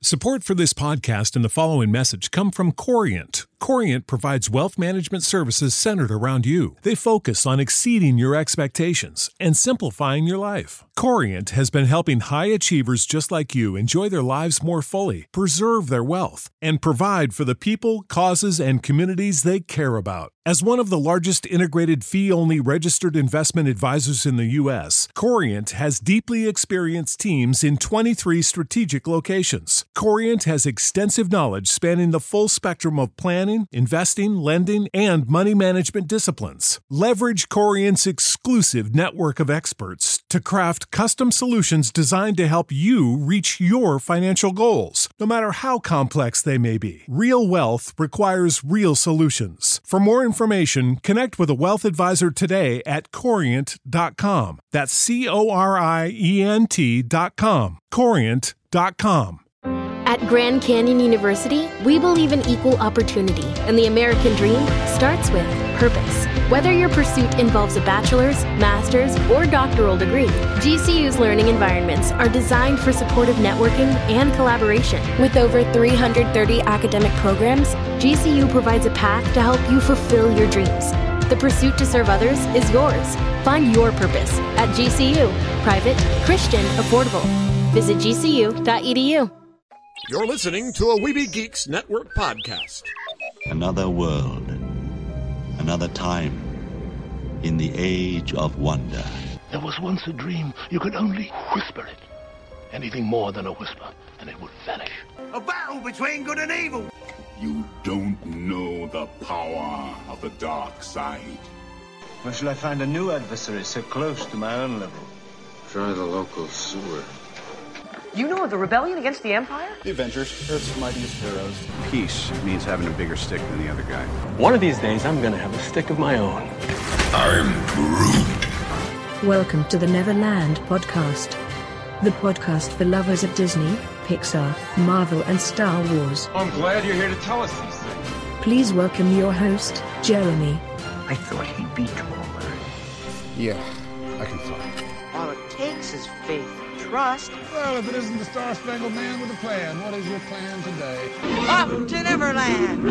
Support for this podcast and the following message come from Corient. Corient provides wealth management services centered around you. They focus on exceeding your expectations and simplifying your life. Corient has been helping high achievers just like you enjoy their lives more fully, preserve their wealth, and provide for the people, causes, and communities they care about. As one of the largest integrated fee-only registered investment advisors in the U.S., Corient has deeply experienced teams in 23 strategic locations. Corient has extensive knowledge spanning the full spectrum of planning, investing, lending, and money management disciplines. Leverage Corient's exclusive network of experts to craft custom solutions designed to help you reach your financial goals, no matter how complex they may be. Real wealth requires real solutions. For more information, connect with a wealth advisor today at Corient.com. That's Corient.com. Corient.com. At Grand Canyon University, we believe in equal opportunity, and the American dream starts with purpose. Whether your pursuit involves a bachelor's, master's, or doctoral degree, GCU's learning environments are designed for supportive networking and collaboration. With over 330 academic programs, GCU provides a path to help you fulfill your dreams. The pursuit to serve others is yours. Find your purpose at GCU. Private, Christian, affordable. Visit gcu.edu. You're listening to a Weeby Geeks Network podcast. Another world, another time, in the age of wonder. There was once a dream. You could only whisper it. Anything more than a whisper, and it would vanish. A battle between good and evil. You don't know the power of the dark side. Where shall I find a new adversary so close to my own level? Try the local sewer. You know of the rebellion against the Empire? The Avengers, Earth's mightiest heroes. Peace means having a bigger stick than the other guy. One of these days, I'm gonna have a stick of my own. I'm Groot. Welcome to the Neverland Podcast. The podcast for lovers of Disney, Pixar, Marvel, and Star Wars. I'm glad you're here to tell us these things. Please welcome your host, Jeremy. I thought he'd be taller. Yeah, I can fly. All it takes is faith. Trust. Well, if it isn't the Star-Spangled Man with a plan, what is your plan today? Up to Neverland!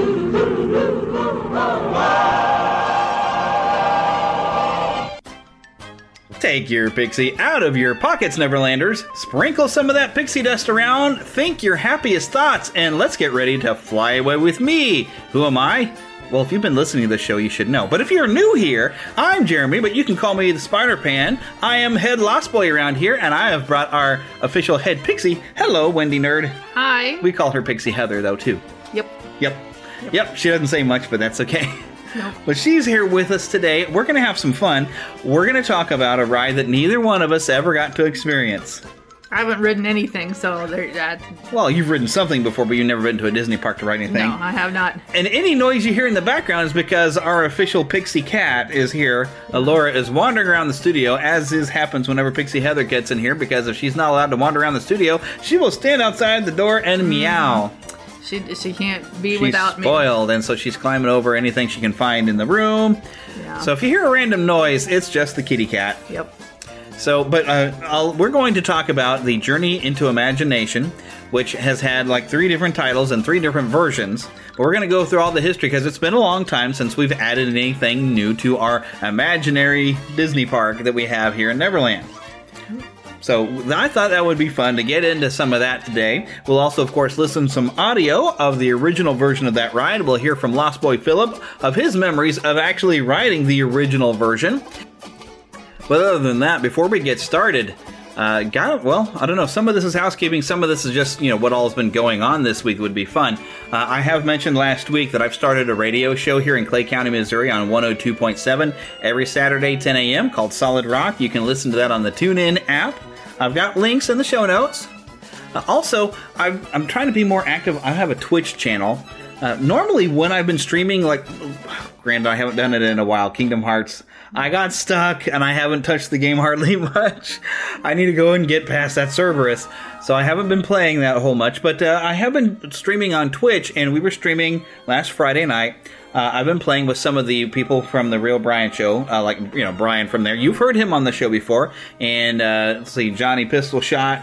Take your pixie out of your pockets, Neverlanders. Sprinkle some of that pixie dust around, think your happiest thoughts, and let's get ready to fly away with me. Who am I? Well, if you've been listening to the show, you should know. But if you're new here, I'm Jeremy, but you can call me the Spider-Pan. I am head Lost Boy around here, and I have brought our official head pixie. Hello, Wendy Nerd. Hi. We call her Pixie Heather, though, too. Yep. She doesn't say much, but that's okay. Nope. But she's here with us today. We're going to have some fun. We're going to talk about a ride that neither one of us ever got to experience. I haven't ridden anything, so there's that. Well, you've ridden something before, but you've never been to a Disney park to ride anything. No, I have not. And any noise you hear in the background is because our official Pixie Cat is here. Laura is wandering around the studio, as happens whenever Pixie Heather gets in here, because if she's not allowed to wander around the studio, she will stand outside the door and meow. She can't be without me. She's spoiled, and so she's climbing over anything she can find in the room. Yeah. So if you hear a random noise, it's just the kitty cat. Yep. So, but we're going to talk about the Journey into Imagination, which has had like 3 different titles and 3 different versions. But we're going to go through all the history because it's been a long time since we've added anything new to our imaginary Disney park that we have here in Neverland. So I thought that would be fun to get into some of that today. We'll also, of course, listen to some audio of the original version of that ride. We'll hear from Lost Boy Philip of his memories of actually riding the original version. But other than that, before we get started, I don't know, some of this is housekeeping, some of this is just, what all has been going on this week would be fun. I have mentioned last week that I've started a radio show here in Clay County, Missouri on 102.7 every Saturday, 10 a.m. called Solid Rock. You can listen to that on the TuneIn app. I've got links in the show notes. Also, I'm trying to be more active. I have a Twitch channel. Normally, when I've been streaming, granted, I haven't done it in a while, Kingdom Hearts, I got stuck, and I haven't touched the game hardly much. I need to go and get past that Cerberus, so I haven't been playing that whole much, but I have been streaming on Twitch, and we were streaming last Friday night. I've been playing with some of the people from The Real Brian Show, Brian from there. You've heard him on the show before, and let's see, Johnny Pistol Shot,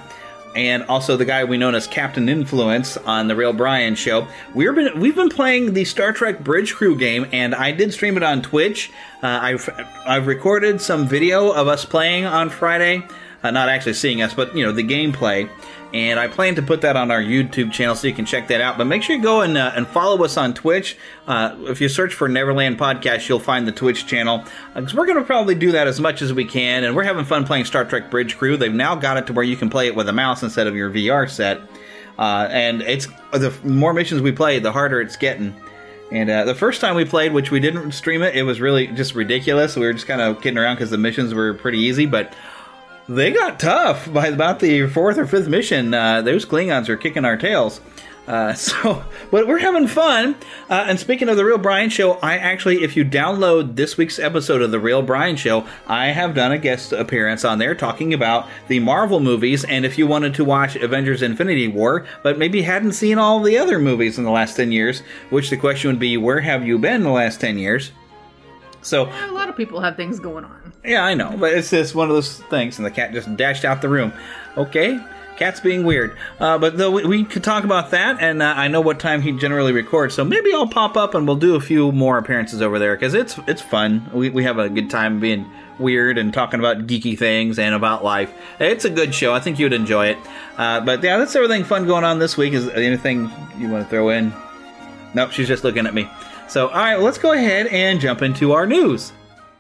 and also the guy we know as Captain Influence on The Real Brian Show. We've been playing the Star Trek Bridge Crew game, and I did stream it on Twitch. I've recorded some video of us playing on Friday. Not actually seeing us, but, the gameplay. And I plan to put that on our YouTube channel so you can check that out. But make sure you go and follow us on Twitch. If you search for Neverland Podcast, you'll find the Twitch channel. Because we're going to probably do that as much as we can. And we're having fun playing Star Trek Bridge Crew. They've now got it to where you can play it with a mouse instead of your VR set. And the more missions we play, the harder it's getting. And the first time we played, which we didn't stream it was really just ridiculous. We were just kind of kidding around because the missions were pretty easy. But they got tough by about the 4th or 5th mission. Those Klingons are kicking our tails. But we're having fun. And speaking of The Real Brian Show, if you download this week's episode of The Real Brian Show, I have done a guest appearance on there talking about the Marvel movies. And if you wanted to watch Avengers Infinity War, but maybe hadn't seen all the other movies in the last 10 years, which the question would be, where have you been in the last 10 years? So a lot of people have things going on. Yeah, I know, but it's just one of those things, and the cat just dashed out the room. Okay, cat's being weird. But though we could talk about that, and I know what time he generally records, so maybe I'll pop up and we'll do a few more appearances over there, because it's fun. We have a good time being weird and talking about geeky things and about life. It's a good show. I think you'd enjoy it. But yeah, that's everything fun going on this week. Is there anything you want to throw in? Nope, she's just looking at me. So, all right, well, let's go ahead and jump into our news.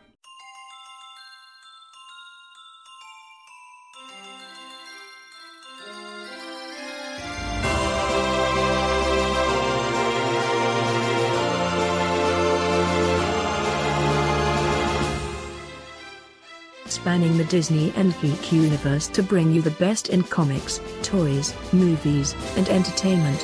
Spanning the Disney and geek universe to bring you the best in comics, toys, movies, and entertainment.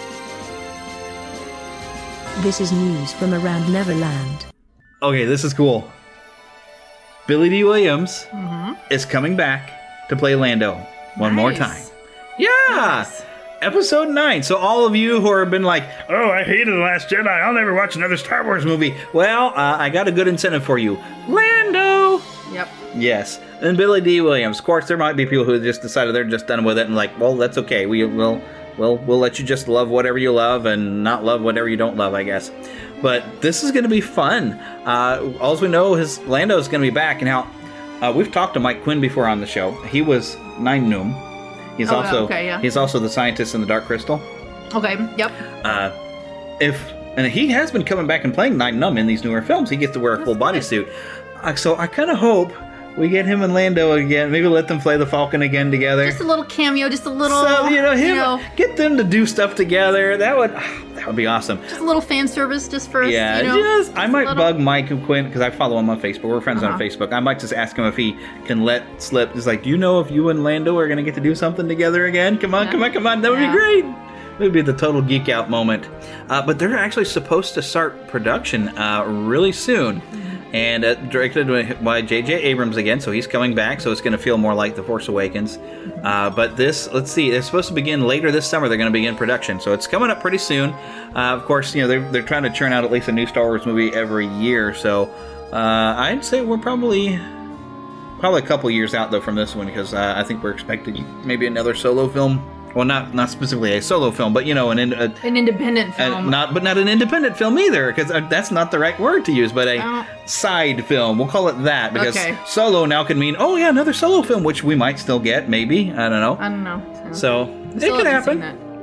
This is news from around Neverland. Okay, this is cool. Billy D. Williams is coming back to play Lando one more time. Yeah! Nice. Episode 9. So all of you who have been like, oh, I hated The Last Jedi, I'll never watch another Star Wars movie. Well, I got a good incentive for you. Lando! Yep. Yes. And Billy D. Williams. Of course, there might be people who just decided they're just done with it and like, well, that's okay. We'll let you just love whatever you love and not love whatever you don't love, I guess. But this is going to be fun. All we know is Lando is going to be back. And now, we've talked to Mike Quinn before on the show. He was Nien Nunb. He's he's also the scientist in the Dark Crystal. Okay, yep. And he has been coming back and playing Nien Nunb in these newer films. He gets to wear a full bodysuit. So I kind of hope we get him and Lando again. Maybe let them play the Falcon again together. Just a little cameo, just a little. So get them to do stuff together. That would be awesome. Just a little fan service, just for I might bug Mike and Quinn because I follow him on Facebook. We're friends on Facebook. I might just ask him if he can let slip. He's like, do you know if you and Lando are going to get to do something together again? Come on. That would be great. It would be the total geek out moment. But they're actually supposed to start production really soon. And directed by J.J. Abrams again, so he's coming back, so it's going to feel more like The Force Awakens. But this, let's see, it's supposed to begin later this summer. They're going to begin production, so it's coming up pretty soon. Of course, they're trying to churn out at least a new Star Wars movie every year, so I'd say we're probably a couple years out, though, from this one, because I think we're expecting maybe another solo film. Well, not specifically a solo film, but an independent film. But not an independent film either, because that's not the right word to use. But a side film, we'll call it that, because solo now could mean another solo film, which we might still get, maybe. I don't know. So it could happen.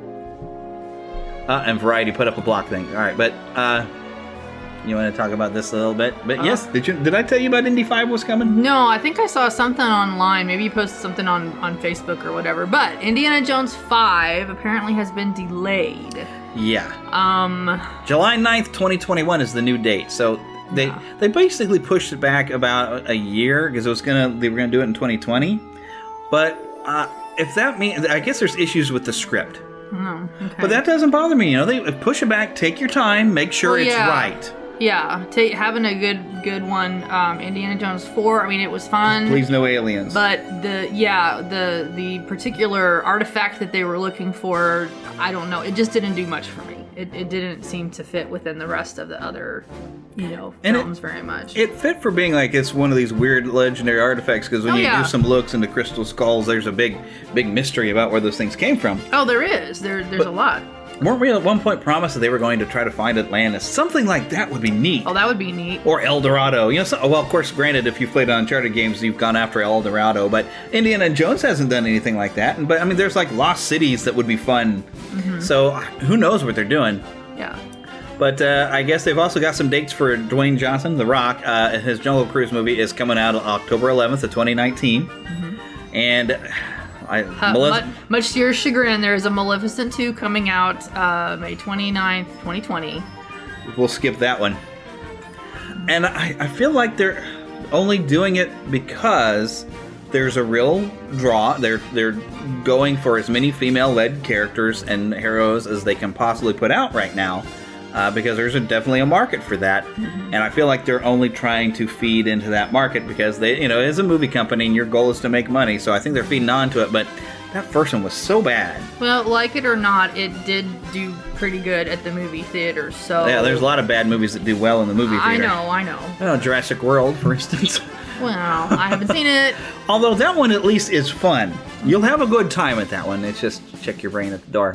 And Variety put up a block thing. All right, but you want to talk about this a little bit? But yes, did I tell you about Indy 5 was coming? No, I think I saw something online. Maybe you posted something on Facebook or whatever. But Indiana Jones 5 apparently has been delayed. Yeah. July 9th, 2021 is the new date. So they basically pushed it back about a year because they were gonna do it in 2020. But if that means, I guess there's issues with the script. Oh, okay. But that doesn't bother me. They push it back, take your time, make sure it's right. Yeah, having a good one. Indiana Jones 4. I mean, it was fun. Please, no aliens. But the particular artifact that they were looking for, I don't know. It just didn't do much for me. It didn't seem to fit within the rest of the other, films very much. It fit for being like it's one of these weird legendary artifacts because when you do some looks into crystal skulls, there's a big mystery about where those things came from. Oh, there is. There's a lot. Weren't we at one point promised that they were going to try to find Atlantis? Something like that would be neat. Oh, that would be neat. Or El Dorado. Well, of course, granted, if you've played Uncharted games, you've gone after El Dorado, but Indiana Jones hasn't done anything like that. But, I mean, there's like lost cities that would be fun. Mm-hmm. So, who knows what they're doing? Yeah. But I guess they've also got some dates for Dwayne Johnson, The Rock. His Jungle Cruise movie is coming out October 11th of 2019. Mm-hmm. And... much to your chagrin, there is a Maleficent 2 coming out May 29th, 2020. We'll skip that one. And I feel like they're only doing it because there's a real draw. They're going for as many female-led characters and heroes as they can possibly put out right now. Because there's definitely a market for that. Mm-hmm. And I feel like they're only trying to feed into that market because they, it's a movie company and your goal is to make money. So I think they're feeding on to it. But that first one was so bad. Well, like it or not, it did do pretty good at the movie theaters. So yeah, there's a lot of bad movies that do well in the movie theater. I know. Jurassic World, for instance. Well, I haven't seen it. Although that one at least is fun. You'll have a good time at that one. It's just check your brain at the door.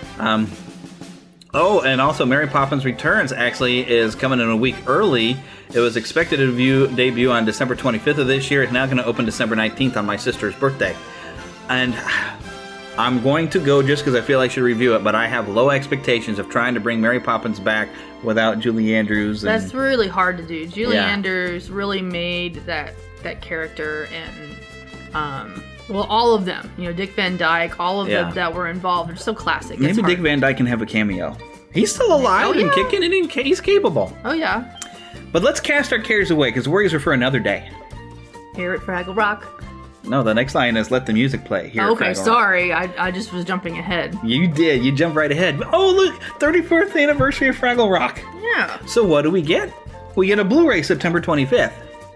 Oh, and also Mary Poppins Returns actually is coming in a week early. It was expected to debut on December 25th of this year. It's now going to open December 19th on my sister's birthday. And I'm going to go just because I feel I should review it, but I have low expectations of trying to bring Mary Poppins back without Julie Andrews. That's really hard to do. Julie Andrews really made that character and... well, all of them. Dick Van Dyke, all of them that were involved. They're so classic. Maybe Dick Van Dyke can have a cameo. He's still alive and kicking and he's capable. Oh, yeah. But let's cast our cares away because worries are for another day. Here at Fraggle Rock. No, the next line is let the music play. Here okay, sorry. I just was jumping ahead. You did. You jumped right ahead. Oh, look. 34th anniversary of Fraggle Rock. Yeah. So what do we get? We get a Blu-ray September 25th.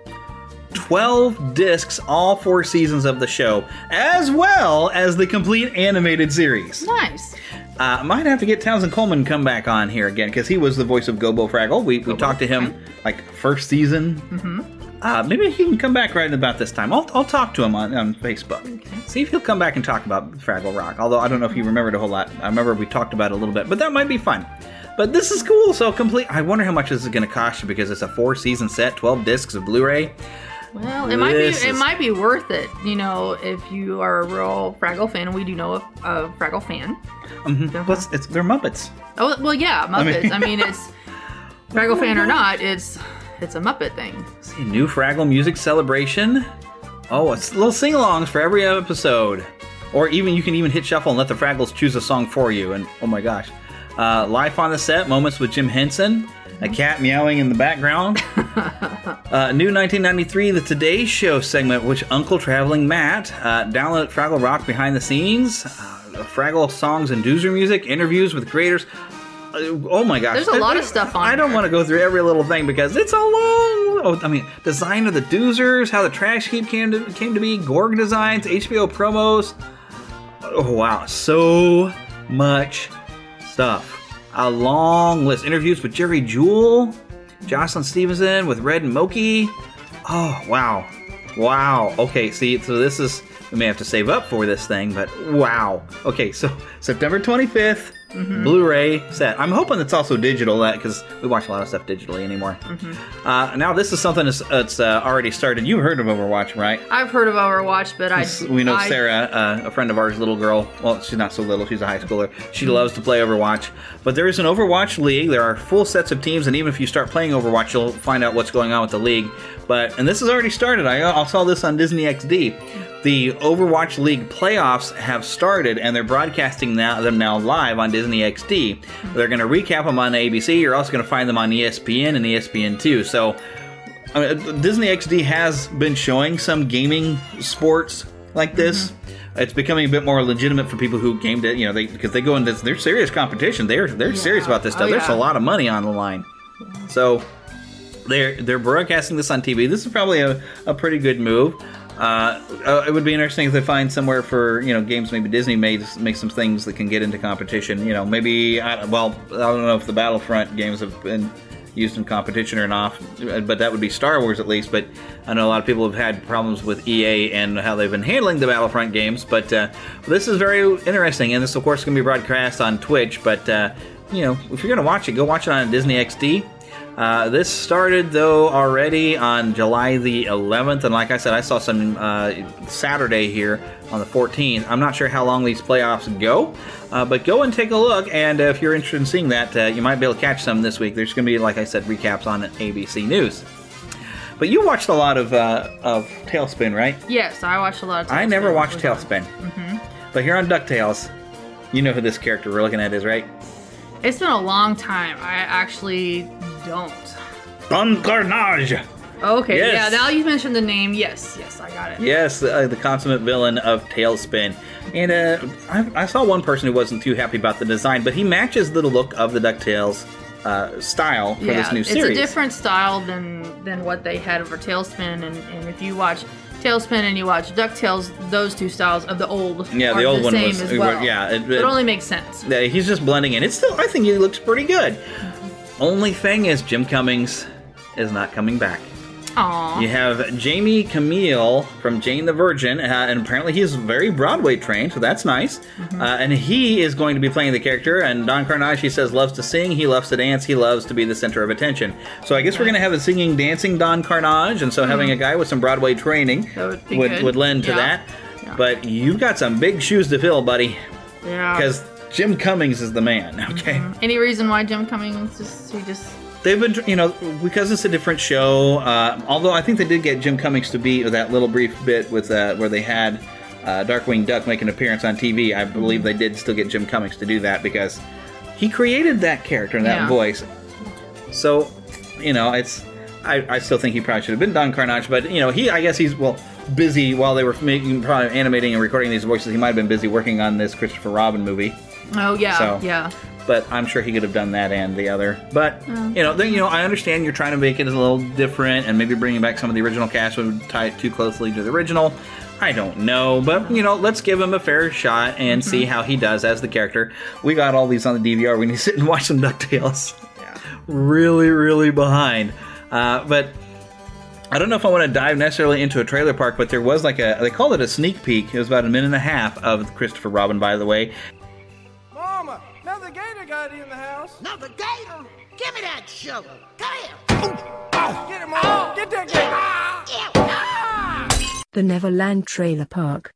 12 discs, all 4 seasons of the show, as well as the complete animated series. Nice. Might have to get Townsend Coleman come back on here again, because he was the voice of Gobo Fraggle. We talked to him, first season. Mm-hmm. Maybe he can come back right about this time. I'll talk to him on Facebook. Okay. See if he'll come back and talk about Fraggle Rock, although I don't know if he remembered a whole lot. I remember we talked about it a little bit, but that might be fun. But this is cool, so complete. I wonder how much this is going to cost you, because it's a 4-season set, 12 discs of Blu-ray. Well, it might be worth it, if you are a real Fraggle fan, and we do know a Fraggle fan. Mm-hmm. They're Muppets. Oh, well, yeah, Muppets. I mean it's Fraggle fan or not, it's a Muppet thing. See, new Fraggle music celebration. Oh, it's little sing-alongs for every episode. Or you can even hit shuffle and let the Fraggles choose a song for you. And oh my gosh. Life on the set, moments with Jim Henson. A cat meowing in the background. New 1993, the Today Show segment, which Uncle Traveling Matt. Download Fraggle Rock behind the scenes. Fraggle songs and Doozer music. Interviews with creators. Oh my gosh. There's a lot of stuff on I don't want to go through every little thing because it's a long... design of the Doozers, how the Trash Heap came to be, Gorg designs, HBO promos. Oh wow, so much stuff. A long list. Interviews with Jerry Jewell, Jocelyn Stevenson with Red and Moki. Oh, wow. Wow. Okay, see, so this is... We may have to save up for this thing, but wow. Okay, so September 25th, Blu-ray set. I'm hoping it's also digital, because we watch a lot of stuff digitally anymore. Mm-hmm. Now, this is something that's already started. You've heard of Overwatch, right? I've heard of Overwatch, but we know Sarah, a friend of ours, little girl. Well, she's not so little. She's a high schooler. She loves to play Overwatch. But there is an Overwatch League. There are full sets of teams, and even if you start playing Overwatch, you'll find out what's going on with the league. And this has already started. I saw this on Disney XD. The Overwatch League playoffs have started, and they're broadcasting them now live on Disney XD. They're going to recap them on ABC. You're also going to find them on ESPN and ESPN2. So Disney XD has been showing some gaming sports like this. It's becoming a bit more legitimate for people who gamed it, because they go into their serious competition. They're serious about this stuff. There's a lot of money on the line. So they're broadcasting this on TV. This is probably a pretty good move. It would be interesting if they find somewhere for, games. Maybe Disney may make some things that can get into competition. Maybe, I don't know if the Battlefront games have been used in competition or not, but that would be Star Wars at least. But I know a lot of people have had problems with EA and how they've been handling the Battlefront games. But this is very interesting, and this, of course, is going to be broadcast on Twitch. But, if you're going to watch it, go watch it on Disney XD. This started, though, already on July the 11th, and like I said, I saw some Saturday here on the 14th. I'm not sure how long these playoffs go, but go and take a look, and if you're interested in seeing that, you might be able to catch some this week. There's going to be, like I said, recaps on ABC News. But you watched a lot of TaleSpin, right? Yes, I watched a lot of TaleSpin. I never watched TaleSpin. But here on DuckTales, you know who this character we're looking at is, right? It's been a long time. I actually don't. Don Carnage! Okay, yes. Yeah, now you mentioned the name. Yes, I got it. Yes, the consummate villain of TaleSpin. And I saw one person who wasn't too happy about the design, but he matches the look of the DuckTales style for this new series. It's a different style than what they had for TaleSpin, and if you watch TaleSpin and you watch DuckTales, those two styles of the old the old one same was as well. It only makes sense. Yeah, he's just blending in. I think he looks pretty good. Only thing is Jim Cummings is not coming back. Aww. You have Jamie Camille from Jane the Virgin, and apparently he's very Broadway trained, so that's nice. And he is going to be playing the character, and Don Carnage, he says, loves to sing, he loves to dance, he loves to be the center of attention. So I guess we're going to have a singing, dancing Don Carnage, and so having a guy with some Broadway training would lend to that. Yeah. But you've got some big shoes to fill, buddy. Yeah. Because Jim Cummings is the man, okay? Any reason why Jim Cummings They've been, because it's a different show. Although I think they did get Jim Cummings to be that little brief bit with where they had Darkwing Duck make an appearance on TV. I believe they did still get Jim Cummings to do that because he created that character and that voice. So, it's. I still think he probably should have been Don Carnage, but I guess he's busy while they were probably animating and recording these voices. He might have been busy working on this Christopher Robin movie. Oh yeah, But I'm sure he could have done that and the other. But I understand you're trying to make it a little different, and maybe bringing back some of the original cast would tie it too closely to the original. I don't know, but let's give him a fair shot and see how he does as the character. We got all these on the DVR. We need to sit and watch some DuckTales. Yeah. Really, really behind. But I don't know if I want to dive necessarily into a trailer park, but there was they called it a sneak peek. It was about a minute and a half of Christopher Robin, by the way. Mama, another gator got in the house. Another gator? Give me that shovel. Come here. Get him, Mom. Get that gator. The Neverland Trailer Park.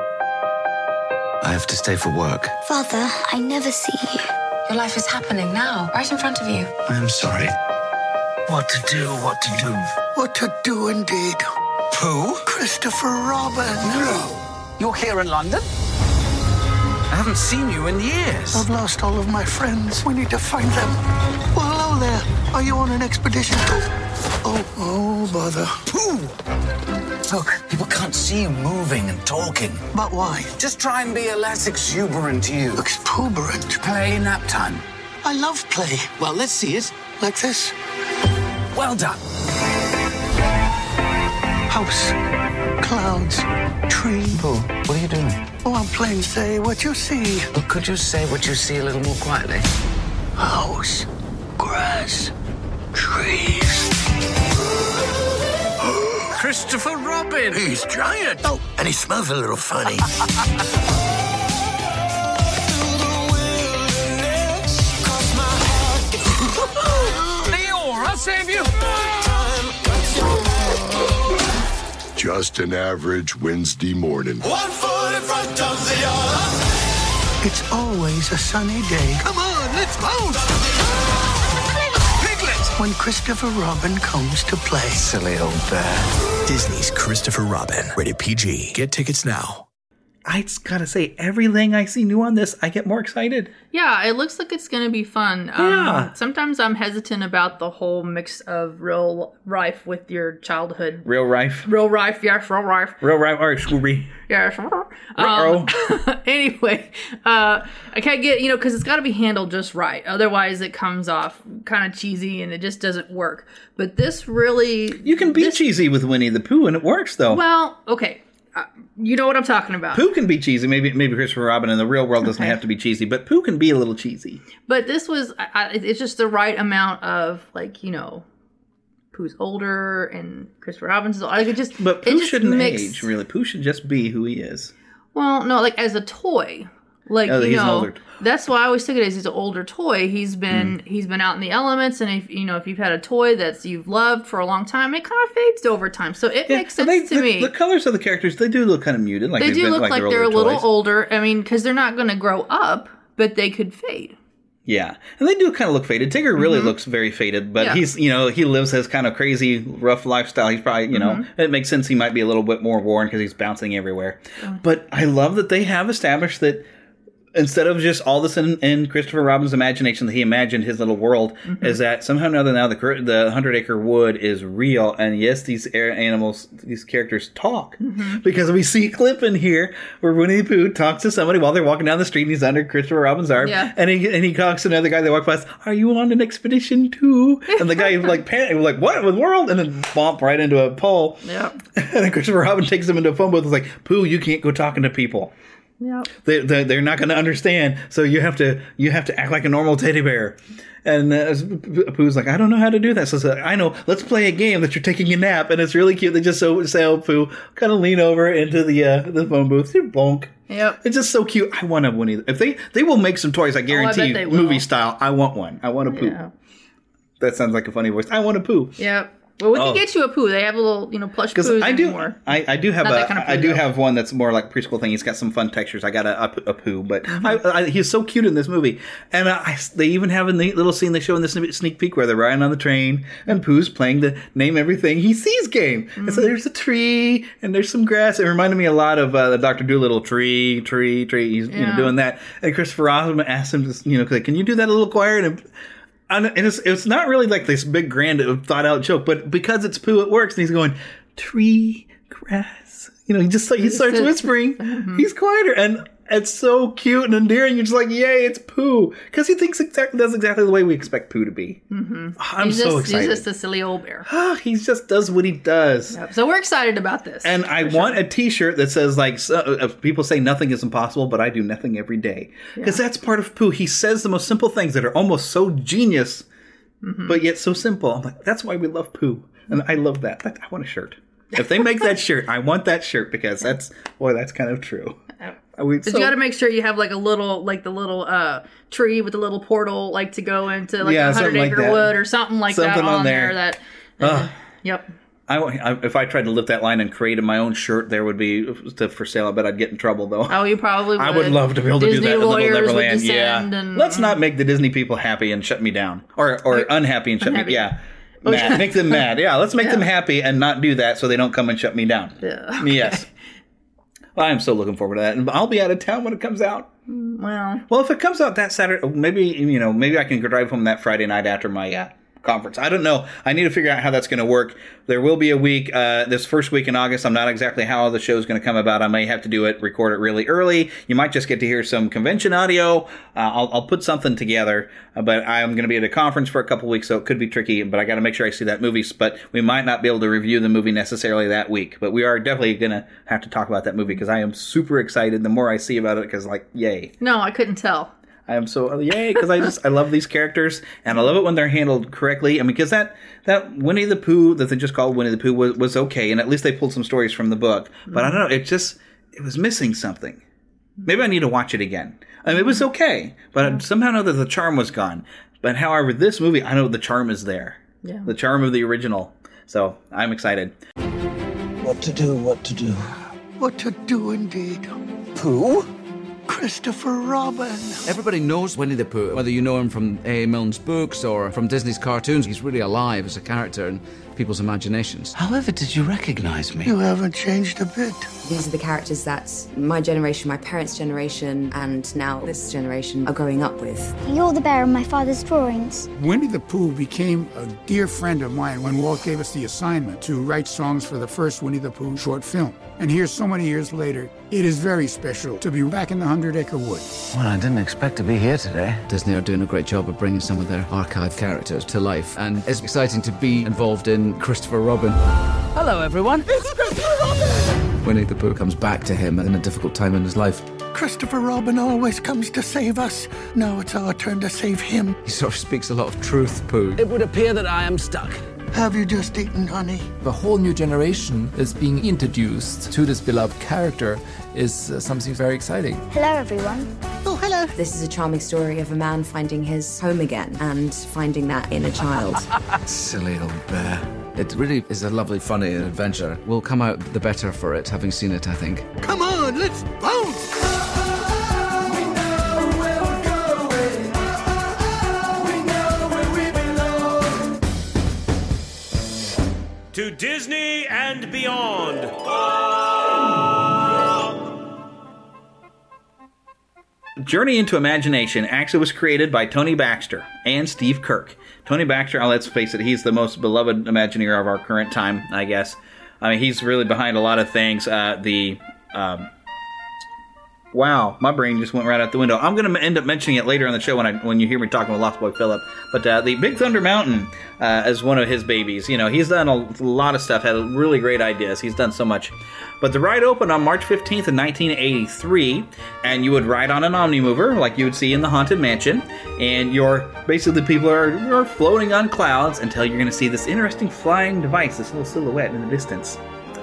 I have to stay for work. Father, I never see you. Your life is happening now, right in front of you. I am sorry. What to do, what to do. What to do indeed. Who? Christopher Robin. No. You're here in London? I haven't seen you in years. I've lost all of my friends. We need to find them. Well, hello there. Are you on an expedition? Oh, bother. Pooh! Look, people can't see you moving and talking. But why? Just try and be less exuberant to you. Exuberant? Play nap time. I love play. Well, let's see it. Like this? Well done. House, clouds, tree. Pooh, what are you doing? Oh, I'm playing Say What You See. Well, could you say what you see a little more quietly? House, grass, trees. Christopher Robin! He's giant. Oh, and he smells a little funny. I'll save you. Just an average Wednesday morning. 1 foot in front of the other. It's always a sunny day. Come on, let's bounce. Piglet! When Christopher Robin comes to play. Silly old bear. Disney's Christopher Robin. Rated PG. Get tickets now. I just gotta say, everything I see new on this, I get more excited. Yeah, it looks like it's going to be fun. Sometimes I'm hesitant about the whole mix of real rife with your childhood. Real rife? Real rife, yes, real rife. Real rife, or Scooby. Yes. Anyway, I can't get, because it's got to be handled just right. Otherwise, it comes off kind of cheesy and it just doesn't work. But this really... You can be cheesy with Winnie the Pooh and it works, though. Well, okay. You know what I'm talking about. Pooh can be cheesy. Maybe Christopher Robin in the real world doesn't have to be cheesy, but Pooh can be a little cheesy. But this was, it's just the right amount of, Pooh's older and Christopher Robin's older. But Pooh shouldn't age, really. Pooh should just be who he is. Well, no, as a toy. He's older. That's why I always think it is. He's an older toy. He's been out in the elements, and if you've had a toy that you've loved for a long time, it kind of fades over time. So it makes sense to me. The colors of the characters, they do look kind of muted. They do look like they're a little older. I mean, because they're not going to grow up, but they could fade. Yeah, and they do kind of look faded. Tigger really looks very faded, but he's, he lives his kind of crazy, rough lifestyle. He's probably, it makes sense he might be a little bit more worn because he's bouncing everywhere. But I love that they have established that instead of just all this in Christopher Robin's imagination that he imagined his little world, is that somehow or another now the 100-acre wood is real. And yes, these animals, these characters talk. Because we see a clip in here where Winnie the Pooh talks to somebody while they're walking down the street and he's under Christopher Robin's arm. Yeah. And he talks to another guy that walks past, "Are you on an expedition too?" And the guy panicked, like, "What in the world?" And then bump right into a pole. Yeah. And then Christopher Robin takes him into a phone booth and is like, "Pooh, you can't go talking to people." Yep. They're not going to understand, so you have to act like a normal teddy bear. And Pooh's like, "I don't know how to do that." So I know. Let's play a game that you're taking a nap, and it's really cute. They just say, Pooh kind of lean over into the phone booth. Bonk. Yep. It's just so cute. I want a Winnie. If they will make some toys, I guarantee you, movie style. I want one. I want a Pooh. Yeah. That sounds like a funny voice. I want a Pooh. Yep. Well, we can get you a Pooh. They have a little, plush Poohs anymore. I do have have one that's more like a preschool thing. He's got some fun textures. I got a Pooh, but he's so cute in this movie. And they even have a neat little scene they show in the sneak peek where they're riding on the train and Pooh's playing the Name Everything He Sees game. And so there's a tree and there's some grass. It reminded me a lot of the Dr. Dolittle tree. He's doing that. And Christopher Robin asked him, "Can you do that a little quieter?" And it's not really like this big grand thought out joke, but because it's Pooh, it works. And he's going, "Tree, grass." He starts whispering. He's quieter, and it's so cute and endearing. You're just like, yay, it's Pooh, because he does exactly the way we expect Pooh to be. I'm so excited. He's just a silly old bear. He just does what he does. Yep. So we're excited about this. And I want a T-shirt that says people say nothing is impossible, but I do nothing every day, because that's part of Pooh. He says the most simple things that are almost so genius, but yet so simple. I'm like, that's why we love Pooh, and I love that. I want a shirt. If they make that shirt, I want that shirt, because that's kind of true. But you got to make sure you have the little tree with the little portal to go into 100-acre wood or something that on there. Yep. If I tried to lift that line and create my own shirt, there would be for sale. I bet I'd get in trouble though. Oh, you probably would. I would love to be able to do that in Little Neverland. And, let's not make the Disney people happy and shut me down, or unhappy and shut me. Yeah. Mad. Make them mad. Yeah, let's make them happy and not do that so they don't come and shut me down. Yeah. Okay. Yes. Well, I'm so looking forward to that, and I'll be out of town when it comes out. Well, if it comes out that Saturday, maybe I can drive home that Friday night after my conference. I don't know. I need to figure out how that's going to work. There will be a week, this first week in August. I'm not exactly how the show's going to come about. I may have to record it really early. You might just get to hear some convention audio. I'll put something together, but I'm going to be at a conference for a couple weeks, so it could be tricky, but I got to make sure I see that movie. But we might not be able to review the movie necessarily that week, but we are definitely going to have to talk about that movie, because I am super excited the more I see about it, because yay. No, I couldn't tell. I am so yay, because I love these characters, and I love it when they're handled correctly. I mean, because that Winnie the Pooh that they just called Winnie the Pooh was okay, and at least they pulled some stories from the book. But I don't know, it was missing something. Maybe I need to watch it again. I mean, it was okay, but I somehow know that the charm was gone. But however, this movie, I know the charm is there. Yeah. The charm of the original. So I'm excited. What to do? What to do indeed. Pooh? Christopher Robin. Everybody knows Winnie the Pooh, whether you know him from A. Milne's books or from Disney's cartoons. He's really alive as a character, and people's imaginations. However, did you recognize me? You haven't changed a bit. These are the characters that my generation, my parents' generation, and now this generation are growing up with. You're the bear of my father's drawings. Winnie the Pooh became a dear friend of mine when Walt gave us the assignment to write songs for the first Winnie the Pooh short film. And here, so many years later, it is very special to be back in the 100-Acre Wood. Well, I didn't expect to be here today. Disney are doing a great job of bringing some of their archive characters to life, and it's exciting to be involved in Christopher Robin. Hello, everyone. It's Christopher Robin! Winnie the Pooh comes back to him in a difficult time in his life. Christopher Robin always comes to save us. Now it's our turn to save him. He sort of speaks a lot of truth, Pooh. It would appear that I am stuck. Have you just eaten honey? A whole new generation is being introduced to this beloved character is something very exciting. Hello, everyone. Oh, hello. This is a charming story of a man finding his home again and finding that inner child. Silly old bear. It really is a lovely, funny adventure. We'll come out the better for it, having seen it, I think. Come on, let's bounce! To Disney and beyond. Journey into Imagination actually was created by Tony Baxter and Steve Kirk. Tony Baxter, let's face it, he's the most beloved Imagineer of our current time, I guess. I mean, he's really behind a lot of things. Wow, my brain just went right out the window. I'm going to end up mentioning it later on the show when you hear me talking with Lost Boy Philip. But the Big Thunder Mountain is one of his babies. You know, he's done a lot of stuff, had really great ideas. He's done so much. But the ride opened on March 15th of 1983, and you would ride on an Omnimover like you would see in the Haunted Mansion. And basically people are floating on clouds until you're going to see this interesting flying device, this little silhouette in the distance.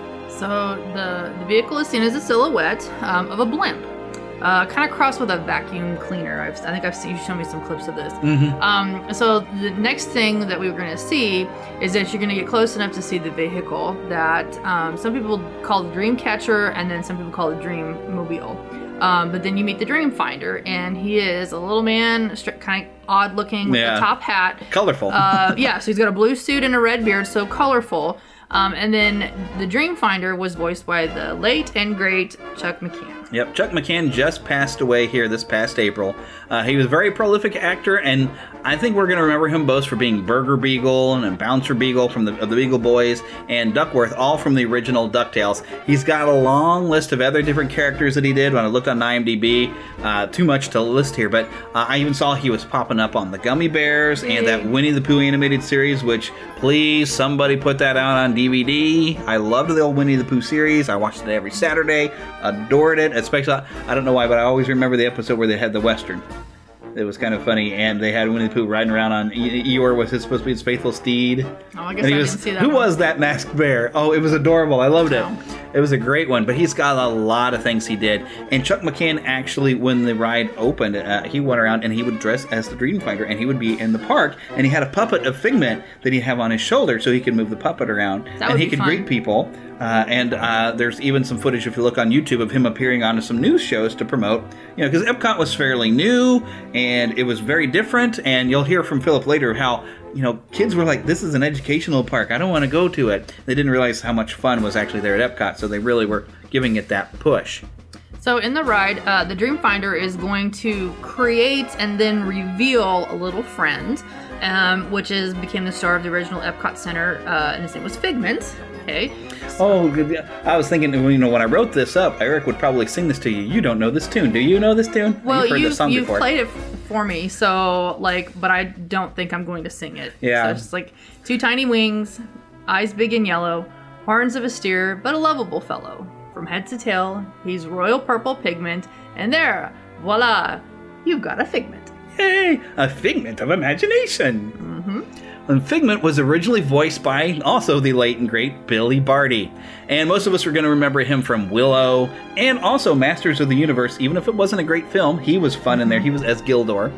So the vehicle is seen as a silhouette of a blimp. Kind of crossed with a vacuum cleaner. I think you showed me some clips of this. Mm-hmm. So the next thing that we were going to see is that you're going to get close enough to see the vehicle that some people call the Dreamcatcher, and then some people call it Dreammobile. But then you meet the Dreamfinder, and he is a little man, kind of odd looking, with a top hat. Colorful. Yeah, so he's got a blue suit and a red beard, so colorful. And then the Dreamfinder was voiced by the late and great Chuck McCann. Yep, Chuck McCann just passed away here this past April. He was a very prolific actor, and I think we're going to remember him both for being Burger Beagle and Bouncer Beagle from the Beagle Boys and Duckworth, all from the original DuckTales. He's got a long list of other different characters that he did. When I looked on IMDb, too much to list here, but I even saw he was popping up on the Gummy Bears and that Winnie the Pooh animated series, which, please, somebody put that out on DVD. I loved the old Winnie the Pooh series. I watched it every Saturday, adored it. Especially, I don't know why, but I always remember the episode where they had the Western. It was kind of funny, and they had Winnie the Pooh riding around on Eeyore was supposed to be his faithful steed. Oh, I guess I didn't see that. Who was that masked bear? Oh, it was adorable. I loved it. It was a great one, but he's got a lot of things he did. And Chuck McCann actually, when the ride opened, he went around and he would dress as the Dreamfinder, and he would be in the park, and he had a puppet of Figment that he'd have on his shoulder so he could move the puppet around, and he could greet people. And there's even some footage, if you look on YouTube, of him appearing on some news shows to promote, because Epcot was fairly new and it was very different. And you'll hear from Philip later how, kids were like, this is an educational park. I don't want to go to it. They didn't realize how much fun was actually there at Epcot. So they really were giving it that push. So in the ride, the Dreamfinder is going to create and then reveal a little friend, which became the star of the original Epcot Center, and his name was Figment. Okay. Oh, I was thinking, when I wrote this up, Eric would probably sing this to you. You don't know this tune. Do you know this tune? Well, you've played it for me, so, but I don't think I'm going to sing it. Yeah. So it's just like, 2 tiny wings, eyes big and yellow, horns of a steer, but a lovable fellow. From head to tail, he's royal purple pigment, and there, voila, you've got a Figment. Yay! A figment of imagination. Mm-hmm. And Figment was originally voiced by also the late and great Billy Barty. And most of us are going to remember him from Willow and also Masters of the Universe. Even if it wasn't a great film, he was fun in there. He was as Gwildor.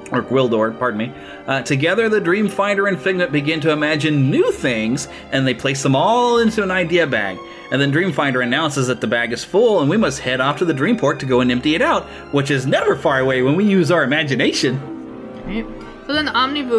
Together, the Dreamfinder and Figment begin to imagine new things, and they place them all into an idea bag. And then Dreamfinder announces that the bag is full, and we must head off to the Dreamport to go and empty it out, which is never far away when we use our imagination. Right. So then the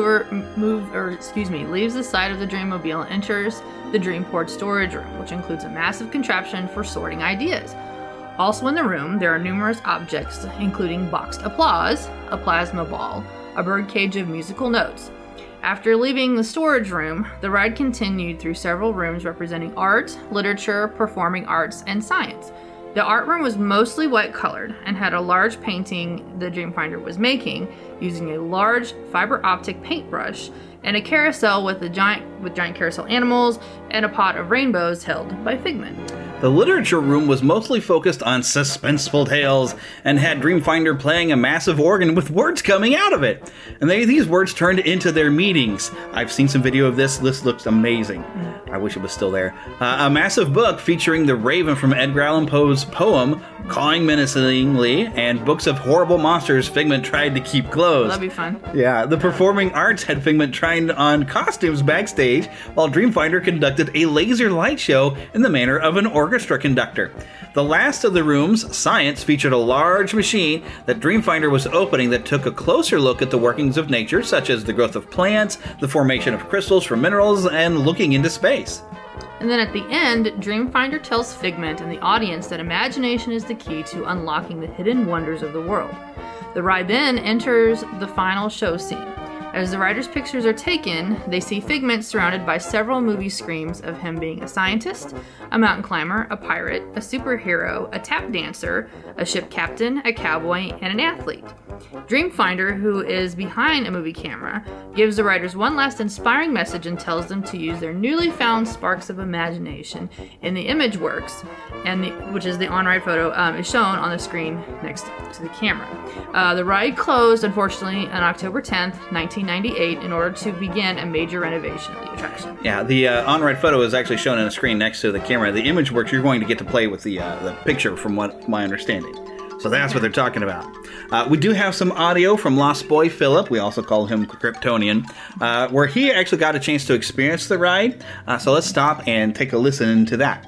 Omnivore leaves the side of the Dreammobile and enters the Dreamport storage room, which includes a massive contraption for sorting ideas. Also in the room, there are numerous objects, including boxed applause, a plasma ball, a birdcage of musical notes. After leaving the storage room, the ride continued through several rooms representing art, literature, performing arts, and science. The art room was mostly white-colored and had a large painting the Dreamfinder was making using a large fiber optic paintbrush and a carousel with giant carousel animals and a pot of rainbows held by Figment. The literature room was mostly focused on suspenseful tales and had Dreamfinder playing a massive organ with words coming out of it. And these words turned into their meetings. I've seen some video of this. This looks amazing. I wish it was still there. A massive book featuring the Raven from Edgar Allan Poe's poem, Cawing Menacingly, and books of horrible monsters Figment tried to keep closed. That'd be fun. Yeah, the performing arts had Figment trying on costumes backstage, while Dreamfinder conducted a laser light show in the manner of an orchestra conductor. The last of the rooms, Science, featured a large machine that Dreamfinder was opening that took a closer look at the workings of nature, such as the growth of plants, the formation of crystals from minerals, and looking into space. And then at the end, Dreamfinder tells Figment and the audience that imagination is the key to unlocking the hidden wonders of the world. The ride then enters the final show scene. As the riders' pictures are taken, they see Figment surrounded by several movie screams of him being a scientist, a mountain climber, a pirate, a superhero, a tap dancer, a ship captain, a cowboy, and an athlete. Dreamfinder, who is behind a movie camera, gives the riders one last inspiring message and tells them to use their newly found sparks of imagination in the image works, which is the on-ride photo, is shown on the screen next to the camera. The ride closed, unfortunately, on October 10th, 1998, in order to begin a major renovation of the attraction. Yeah, the on-ride photo is actually shown on the screen next to the camera. The image works, you're going to get to play with the picture, from what my understanding. So that's what they're talking about. We do have some audio from Lost Boy Philip, we also call him Kryptonian, where he actually got a chance to experience the ride. So let's stop and take a listen to that.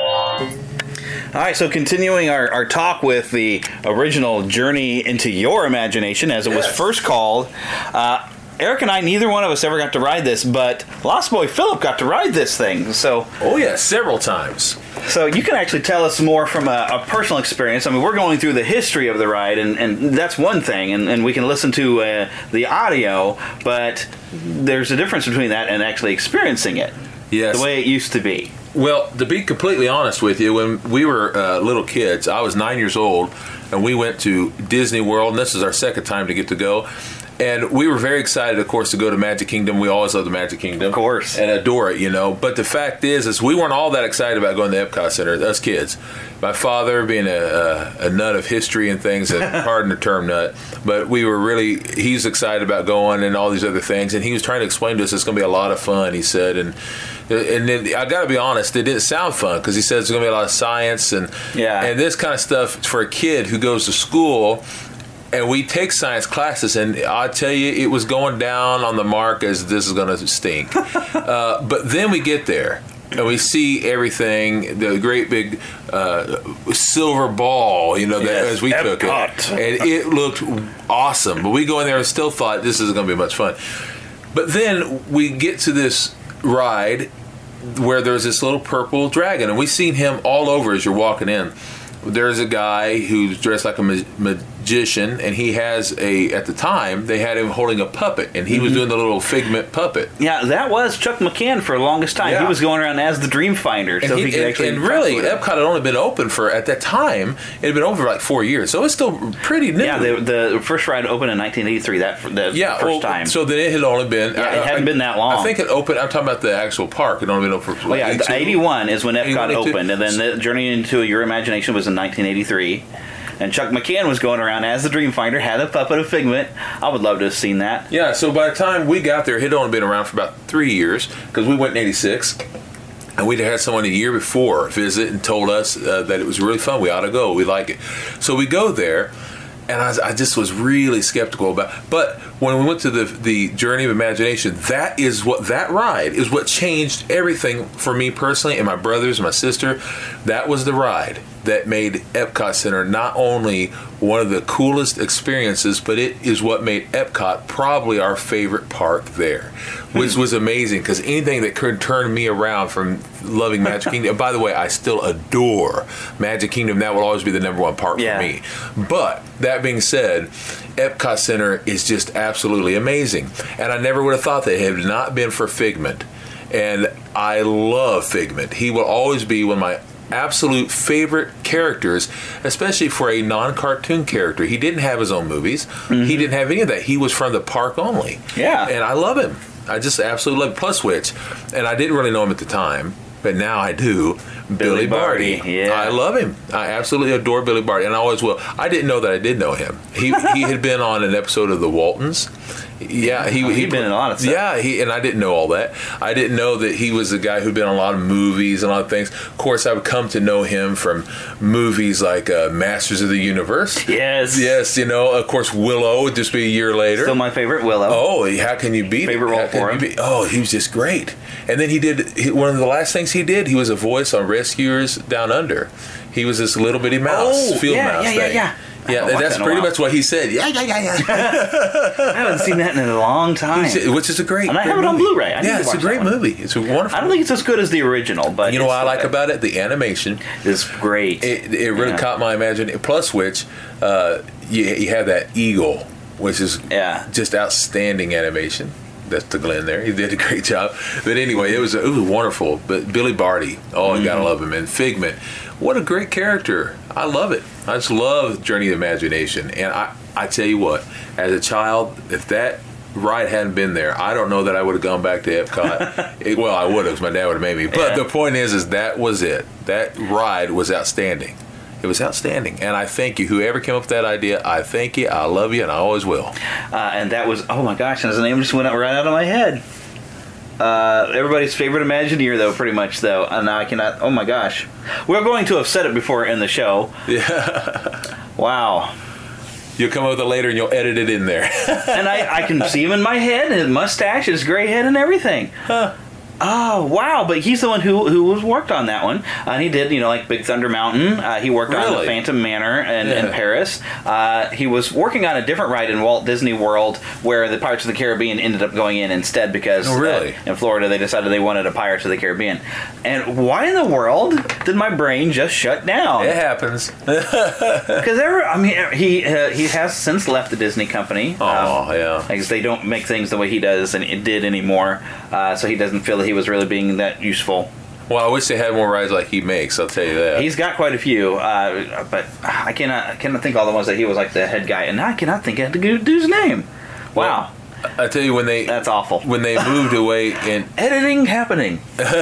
All right, so continuing our talk with the original Journey into Your Imagination, as it was first called, Eric and I, neither one of us ever got to ride this, but Lost Boy Philip got to ride this thing. So, oh yeah, several times. So you can actually tell us more from a personal experience. I mean, we're going through the history of the ride, and that's one thing, and we can listen to the audio, but there's a difference between that and actually experiencing it. Yes. The way it used to be. Well, to be completely honest with you, when we were little kids, I was 9 years old, and we went to Disney World, and this is our second time to get to go. And we were very excited, of course, to go to Magic Kingdom. We always love the Magic Kingdom. Of course. And adore it, you know. But the fact is we weren't all that excited about going to the Epcot Center, us kids. My father, being a nut of history and things, pardon the term nut, but he's excited about going and all these other things. And he was trying to explain to us it's going to be a lot of fun, he said. And then I got to be honest, it didn't sound fun because he said it's going to be a lot of science and this kind of stuff for a kid who goes to school. And we take science classes, and I tell you, it was going down on the mark as this is going to stink. But then we get there, and we see everything, the great big silver ball, you know, as we took it. And it looked awesome. But we go in there and still thought this isn't going to be much fun. But then we get to this ride where there's this little purple dragon, and we've seen him all over as you're walking in. There's a guy who's dressed like a magician, and he has at the time, they had him holding a puppet, and he was doing the little Figment puppet. Yeah, that was Chuck McCann for the longest time. Yeah. He was going around as the Dreamfinder, so he could actually... And really, Epcot had only been open at that time, it had been open for like 4 years, so it's still pretty new. Yeah, the first ride opened in 1983, the first time. So then it had only been... Yeah, it hadn't been that long. I think it opened, I'm talking about the actual park, it had only been open for 81 is when Epcot opened, and then the Journey into Your Imagination was in 1983. And Chuck McCann was going around as the Dreamfinder, had a puppet of Figment. I would love to have seen that. Yeah, so by the time we got there, it had only been around for about 3 years, because we went in 86, and we'd had someone a year before visit and told us that it was really fun. We ought to go. We like it. So we go there, and I just was really skeptical about it. But when we went to the Journey of Imagination, that ride is what changed everything for me personally and my brothers and my sister. That was the ride that made Epcot Center not only one of the coolest experiences, but it is what made Epcot probably our favorite park there, which was amazing, because anything that could turn me around from loving Magic Kingdom, and by the way, I still adore Magic Kingdom, that will always be the number one park for me. But that being said, Epcot Center is just absolutely amazing, and I never would have thought that had it not been for Figment. And I love Figment. He will always be one of my absolute favorite characters, especially for a non-cartoon character. He didn't have his own movies. He didn't have any of that. He was from the park only. Yeah. And I love him. I just absolutely love him. Plus which, and I didn't really know him at the time, but now I do, Billy Barty. Yeah. I love him. I absolutely adore Billy Barty, and I always will. I didn't know that I did know him. He had been on an episode of The Waltons. Yeah, he'd been in a lot of stuff. Yeah, and I didn't know all that. I didn't know that he was a guy who'd been on a lot of movies and a lot of things. Of course, I would come to know him from movies like Masters of the Universe. Yes, you know, of course, Willow would just be a year later. Still my favorite, Willow. Oh, how can you beat favorite role for him? He was just great. And then one of the last things he did, he was a voice on Rescuers Down Under. He was this little bitty mouse, field mouse thing. Yeah, that's pretty much what he said. Yeah. I haven't seen that in a long time. Which is a great And I have it on Blu-ray. It's a great movie. It's a wonderful. I don't think it's as good as the original, but you know what I like about it? The animation is great. It really caught my imagination. Plus which, you have that eagle, which is just outstanding animation. That's to Glenn there. He did a great job. But anyway, it was wonderful. But Billy Barty, you gotta love him. And Figment, what a great character. I love it. I just love Journey of Imagination. And I tell you what, as a child, if that ride hadn't been there, I don't know that I would have gone back to Epcot. Well, I would have, because my dad would have made me. But the point is that was it. That ride was outstanding. It was outstanding, and I thank you. Whoever came up with that idea, I thank you, I love you, and I always will. And that was, oh my gosh, his name just went right out of my head. Everybody's favorite Imagineer, though, pretty much, though. And now I cannot, oh my gosh. We're going to have said it before in the show. Yeah. Wow. You'll come up with it later, and you'll edit it in there. And I can see him in my head, his mustache, his gray head, and everything. Huh. Oh, wow. But he's the one who was worked on that one. And he did, like Big Thunder Mountain. He worked on the Phantom Manor in Paris. He was working on a different ride in Walt Disney World where the Pirates of the Caribbean ended up going in instead because in Florida they decided they wanted a Pirates of the Caribbean. And why in the world did my brain just shut down? It happens. Because he has since left the Disney company. Because they don't make things the way he does and it did anymore. So he doesn't feel that he was really being that useful. Well, I wish they had more rides like he makes, I'll tell you that. He's got quite a few, but I cannot think all the ones that he was like the head guy, and I cannot think of the dude's name. Wow. I tell you, that's awful. When they moved away and editing happening,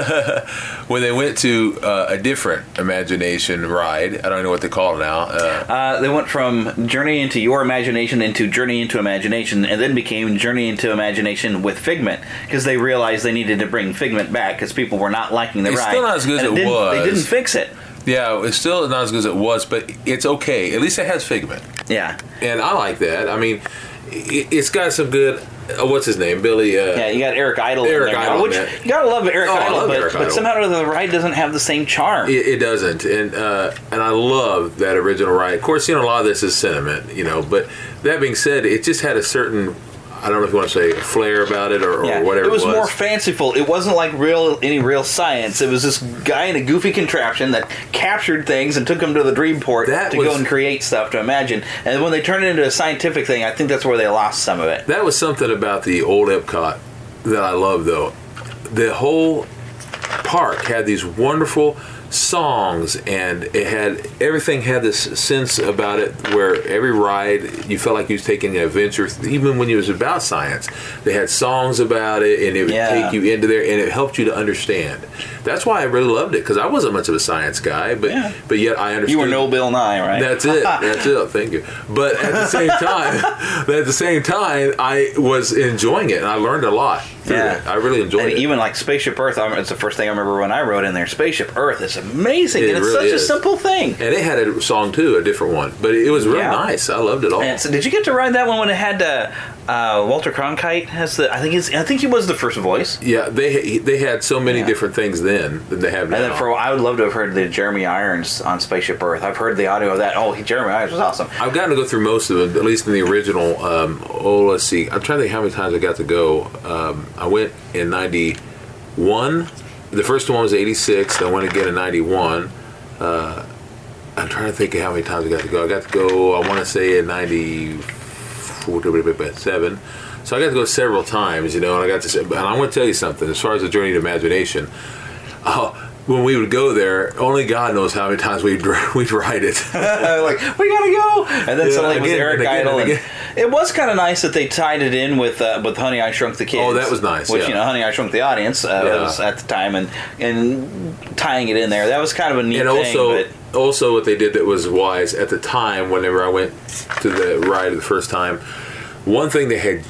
when they went to a different Imagination ride, I don't know what they call it now. They went from Journey into Your Imagination into Journey into Imagination, and then became Journey into Imagination with Figment because they realized they needed to bring Figment back because people were not liking the ride. It's still not as good as it was. They didn't fix it. Yeah, it's still not as good as it was, but it's okay. At least it has Figment. Yeah, and I like that. I mean, it's got some good. What's his name? Billy. Yeah, you got Eric Idle. You gotta love Eric Idle, but somehow the ride doesn't have the same charm. It doesn't, and I love that original ride. Of course, a lot of this is sentiment, but that being said, it just had a certain. I don't know if you want to say flair about it or whatever. It was more fanciful. It wasn't like any real science. It was this guy in a goofy contraption that captured things and took them to the Dreamport go and create stuff to imagine. And when they turned it into a scientific thing, I think that's where they lost some of it. That was something about the old Epcot that I love, though. The whole park had these wonderful songs, and everything had this sense about it where every ride you felt like you was taking an adventure. Even when it was about science, they had songs about it, and it would take you into there, and it helped you to understand. That's why I really loved it, because I wasn't much of a science guy, but yet I understood. You were no Bill Nye, right? That's it. Thank you. But at the same time, I was enjoying it, and I learned a lot. I really enjoyed it. Even like Spaceship Earth, it's the first thing I remember when I rode in there. Spaceship Earth is amazing, and it's really such a simple thing. And it had a song too, a different one, but it was really nice. I loved it all. And so did you get to ride that one when it had Walter Cronkite has the. I think he was the first voice. Yeah, they had so many different things then than they have now. And then I would love to have heard the Jeremy Irons on Spaceship Earth. I've heard the audio of that. Oh, Jeremy Irons was awesome. I've gotten to go through most of them, at least in the original. Let's see. I'm trying to think how many times I got to go. I went in 91. The first one was 86. I went again in 91. I'm trying to think of how many times I got to go. I got to go, I want to say, in 97. So I got to go several times, and I got to. And I want to tell you something. As far as the Journey to Imagination, when we would go there, only God knows how many times we'd ride it. Like, we gotta go, and then suddenly it was Eric Idle. And it was kind of nice that they tied it in with Honey, I Shrunk the Kids. Oh, that was nice. Which Honey, I Shrunk the Audience was at the time, and tying it in there, that was kind of a neat thing. Also, what they did that was wise at the time, whenever I went to the ride the first time. One thing they had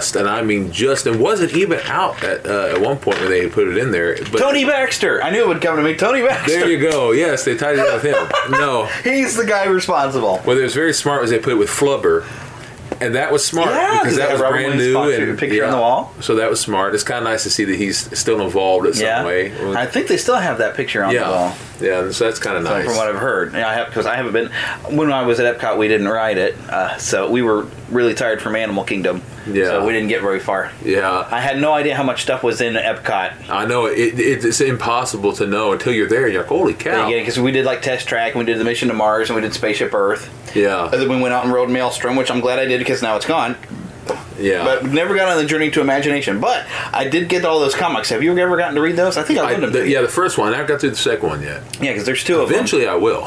and wasn't even out at one point when they had put it in there. But Tony Baxter! I knew it would come to me. Tony Baxter! There you go. Yes, they tied it up with him. No. He's the guy responsible. What was very smart was they put it with Flubber. And that was smart because that was brand new and picture on the wall. So that was smart. It's kind of nice to see that he's still involved in some way. I think they still have that picture on the wall. Yeah, so that's kind of nice. From what I've heard, because I haven't been. When I was at Epcot, we didn't ride it, so we were really tired from Animal Kingdom. Yeah, so we didn't get very far. Yeah, I had no idea how much stuff was in Epcot. I know it's impossible to know until you're there. You're like, holy cow! Yeah, because we did like Test Track, and we did the Mission to Mars, and we did Spaceship Earth. Yeah, and then we went out and rode Maelstrom, which I'm glad I did because now it's gone. Yeah, but never got on the Journey to Imagination. But I did get all those comics. Have you ever gotten to read those? I think I loaned them. The first one. I haven't got through the second one yet. Yeah, because there's two of them. Eventually, I will.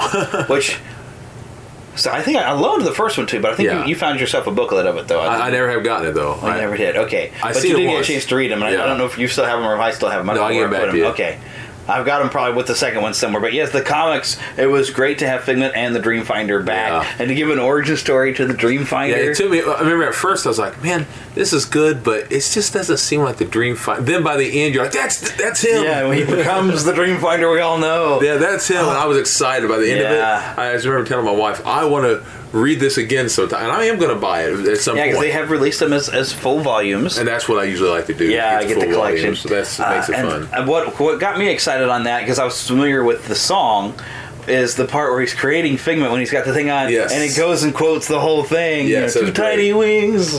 So I think I loaned the first one too, but I think you found yourself a booklet of it though. I never have gotten it though. I never did. Okay, but you did get a chance to read them, and I don't know if you still have them or if I still have them. No, I'll get back to you. Okay. I've got them probably with the second one somewhere. But yes, the comics, it was great to have Figment and the Dreamfinder back. And to give an origin story to the Dreamfinder. Yeah, it took me, I remember at first I was like, man, this is good, but it just doesn't seem like the Dreamfinder. Then by the end, you're like, that's him. Yeah, when he becomes the Dreamfinder, we all know. Yeah, that's him. And I was excited by the end of it. I just remember telling my wife, I want to read this again sometime. And I am going to buy it at some point. Yeah, because they have released them as full volumes. And that's what I usually like to do. Yeah, I get the collection. Volumes, so that makes it fun. What got me excited on that, because I was familiar with the song, is the part where he's creating Figment when he's got the thing on, and it goes and quotes the whole thing. Yes, two tiny wings.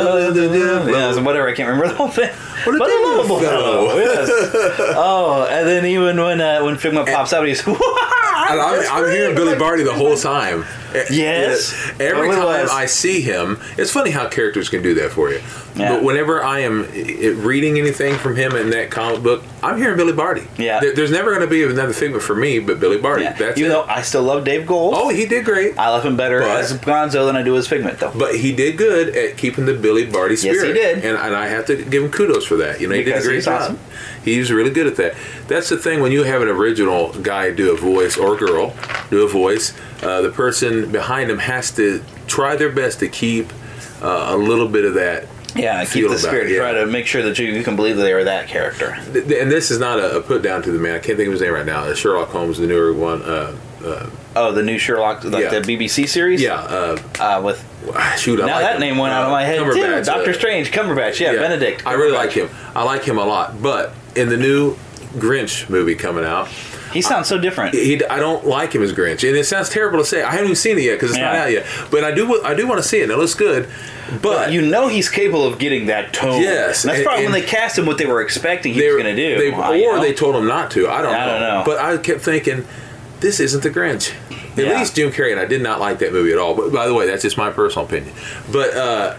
Whatever, I can't remember the whole thing. What a lovable fellow. Yes. Oh, and then even when Figment pops out, he's and I'm hearing Billy Barty the whole time. Yes. Every time I see him, it's funny how characters can do that for you. Yeah. But whenever I am reading anything from him in that comic book, I'm hearing Billy Barty. Yeah. There's never going to be another Figment for me but Billy Barty. Yeah. That's Even though I still love Dave Gold. Oh, he did great. I love him better as Gonzo than I do as Figment, though. But he did good at keeping the Billy Barty spirit. Yes, he did. And I have to give him kudos for that. He did a great job. Awesome. He's really good at that. That's the thing when you have an original guy do a voice, or girl do a voice, the person behind him has to try their best to keep a little bit of that. Yeah, keep the spirit. Try to make sure that you can believe that they are that character. And this is not a put down to the man. I can't think of his name right now. Sherlock Holmes, the newer one. The new Sherlock, the BBC series. Yeah. With shoot, that name went out of my head too. Doctor Strange, Cumberbatch. Yeah, Benedict. I really like him. I like him a lot. But in the new Grinch movie coming out, he sounds so different. I don't like him as Grinch, and it sounds terrible to say. I haven't even seen it yet because it's not out yet. But I do want to see it. It looks good. But you know he's capable of getting that tone. Yes, and that's probably when they cast him what they were expecting he was going to do. They told him not to. I don't know. But I kept thinking, this isn't the Grinch. At least Jim Carrey, and I did not like that movie at all. But by the way, that's just my personal opinion. But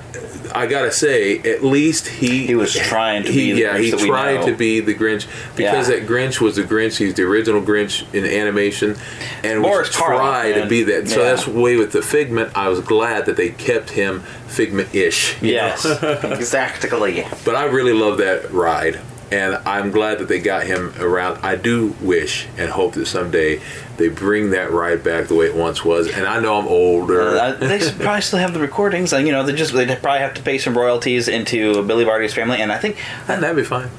I gotta say, at least he was trying to be the Grinch. He tried to be the Grinch because that Grinch was the Grinch. He's the original Grinch in animation, and we tried to be that. So that's the way with the Figment. I was glad that they kept him Figment-ish. Yes, exactly. But I really love that ride. And I'm glad that they got him around. I do wish and hope that someday they bring that ride back the way it once was. And I know I'm older. They probably still have the recordings. And, they probably have to pay some royalties into Billy Barty's family. And I think that'd be fine.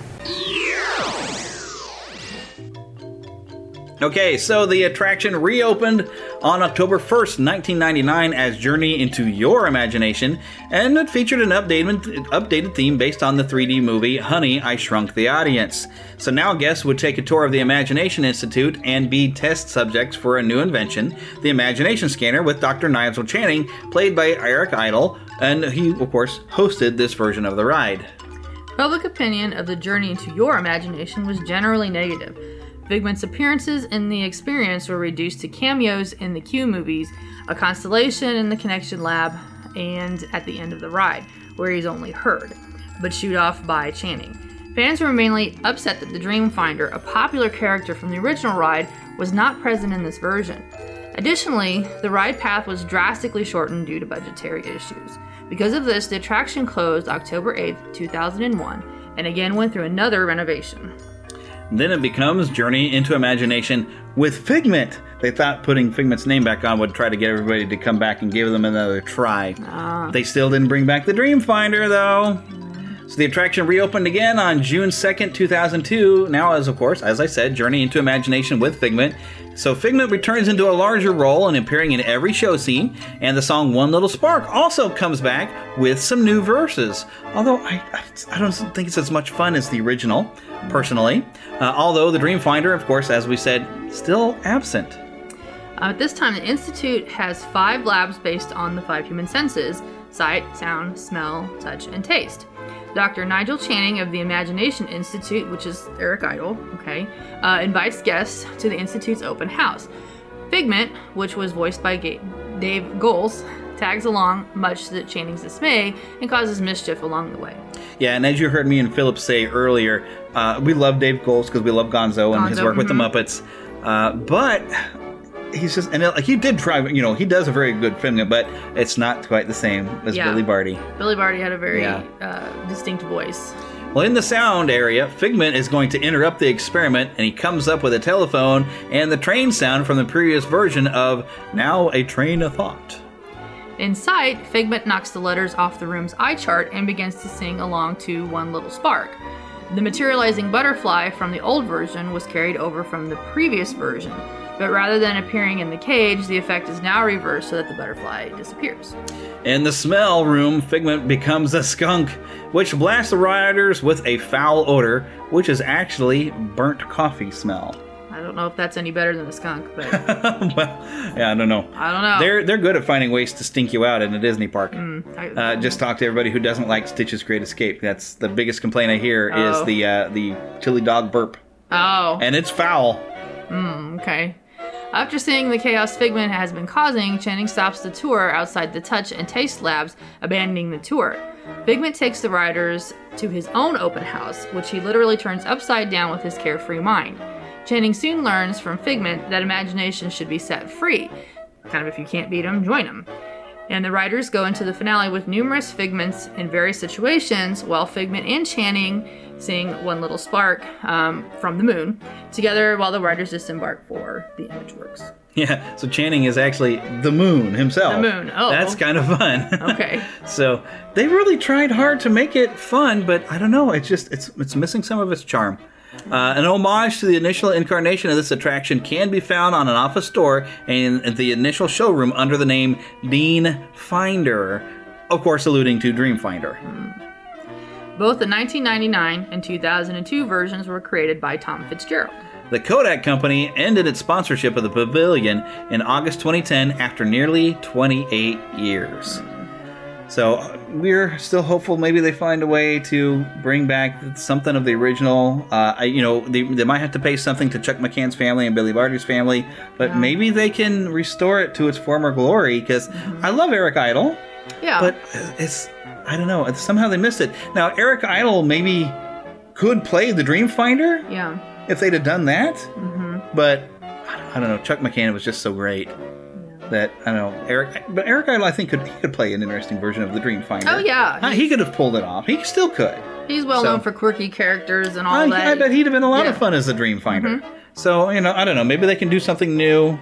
Okay, so the attraction reopened on October 1st, 1999 as Journey into Your Imagination, and it featured an updated theme based on the 3D movie Honey, I Shrunk the Audience. So now guests would take a tour of the Imagination Institute and be test subjects for a new invention, the Imagination Scanner, with Dr. Nigel Channing, played by Eric Idle, and he, of course, hosted this version of the ride. Public opinion of the Journey into Your Imagination was generally negative. Figment's appearances in the experience were reduced to cameos in the Q movies, a constellation in the Connection Lab, and at the end of the ride, where he's only heard, but shooed off by Channing. Fans were mainly upset that the Dreamfinder, a popular character from the original ride, was not present in this version. Additionally, the ride path was drastically shortened due to budgetary issues. Because of this, the attraction closed October 8th, 2001, and again went through another renovation. Then it becomes Journey into Imagination with Figment. They thought putting Figment's name back on would try to get everybody to come back and give them another try. They still didn't bring back the Dreamfinder, though. So the attraction reopened again on June 2nd, 2002. Now, as I said, Journey into Imagination with Figment. So Figment returns into a larger role and appearing in every show scene. And the song One Little Spark also comes back with some new verses. Although I don't think it's as much fun as the original, personally. Although the Dreamfinder, of course, as we said, still absent. At this time, the Institute has 5 labs based on the 5 human senses: sight, sound, smell, touch, and taste. Dr. Nigel Channing of the Imagination Institute, which is Eric Idle, invites guests to the Institute's open house. Figment, which was voiced by Dave Goelz, tags along, much to Channing's dismay, and causes mischief along the way. Yeah, and as you heard me and Philip say earlier, we love Dave Goelz because we love Gonzo and his work with the Muppets. But he's just, and he did try, he does a very good Figment, but it's not quite the same as Billy Barty. Billy Barty had a very distinct voice. Well, in the sound area, Figment is going to interrupt the experiment, and he comes up with a telephone and the train sound from the previous version of Now a Train of Thought. In sight, Figment knocks the letters off the room's eye chart and begins to sing along to One Little Spark. The materializing butterfly from the old version was carried over from the previous version, but rather than appearing in the cage, the effect is now reversed so that the butterfly disappears. In the smell room, Figment becomes a skunk, which blasts the riders with a foul odor, which is actually burnt coffee smell. I don't know if that's any better than a skunk, but I don't know. They're good at finding ways to stink you out in a Disney park. Just talk to everybody who doesn't like Stitch's Great Escape. That's the biggest complaint I hear is the chili dog burp. Oh, and it's foul. Okay. After seeing the chaos Figment has been causing, Channing stops the tour outside the Touch and Taste Labs, abandoning the tour. Figment takes the riders to his own open house, which he literally turns upside down with his carefree mind. Channing soon learns from Figment that imagination should be set free. Kind of if you can't beat him, join him. And the riders go into the finale with numerous Figments in various situations, while Figment and Channing sing One Little Spark from the moon together while the riders disembark for the Imageworks. Yeah, so Channing is actually the moon himself. The moon, oh. That's kind of fun. Okay. So they really tried hard to make it fun, but I don't know, it's missing some of its charm. An homage to the initial incarnation of this attraction can be found on an office door in the initial showroom under the name Dean Finder, of course alluding to Dreamfinder. Both the 1999 and 2002 versions were created by Tom Fitzgerald. The Kodak Company ended its sponsorship of the pavilion in August 2010 after nearly 28 years. So we're still hopeful maybe they find a way to bring back something of the original. They might have to pay something to Chuck McCann's family and Billy Barty's family, but maybe they can restore it to its former glory, because I love Eric Idle. Yeah. But I don't know, somehow they missed it. Now, Eric Idle maybe could play the Dreamfinder. Yeah. If they'd have done that. But I don't know, Chuck McCann was just so great. That, I don't know, Eric Idle, I think, could play an interesting version of the Dreamfinder. Oh, yeah. He could have pulled it off. He still could. He's well known for quirky characters and all that. I bet he'd have been a lot of fun as the Dreamfinder. So, I don't know, maybe they can do something new.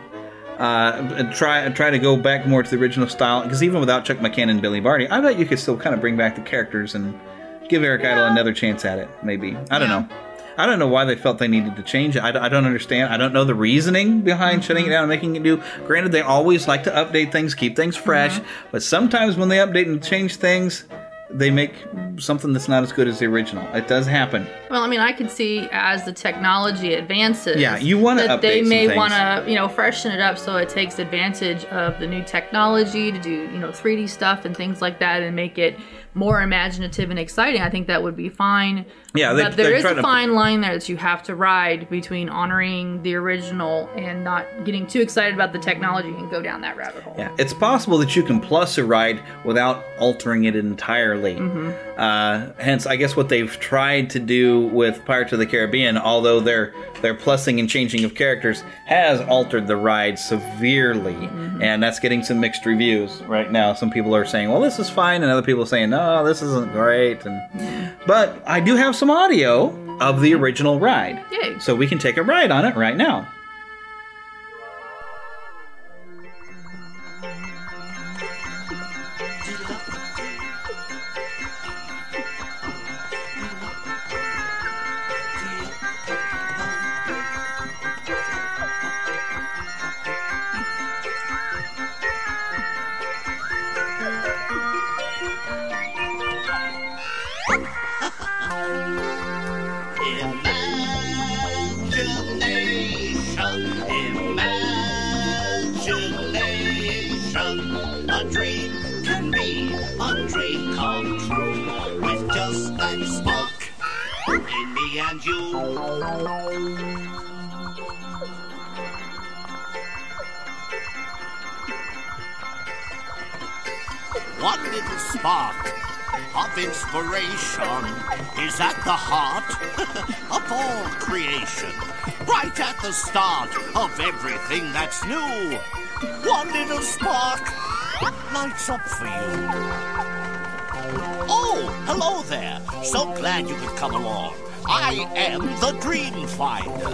And try to go back more to the original style. Because even without Chuck McCann and Billy Barty, I bet you could still kind of bring back the characters and give Eric Idle another chance at it, maybe. I don't know. I don't know why they felt they needed to change it. I don't understand. I don't know the reasoning behind shutting it down and making it new. Granted, they always like to update things, keep things fresh, but sometimes when they update and change things, they make something that's not as good as the original. It does happen. Well, I mean, I could see as the technology advances, you want to update they may some want to, freshen it up so it takes advantage of the new technology to do, 3D stuff and things like that, and make it more imaginative and exciting. I think that would be fine. Yeah, but there is a fine line there that you have to ride between honoring the original and not getting too excited about the technology and go down that rabbit hole. Yeah, it's possible that you can plus a ride without altering it entirely. Hence, I guess what they've tried to do with Pirates of the Caribbean, although their plussing and changing of characters has altered the ride severely, and that's getting some mixed reviews right now. Some people are saying, well, this is fine, and other people are saying, no, this isn't great. But I do have some audio of the original ride. Yay. So we can take a ride on it right now. One little spark of inspiration is at the heart of all creation. Right at the start of everything that's new. One little spark lights up for you. Oh, hello there. So glad you could come along. I am the Dream Finder.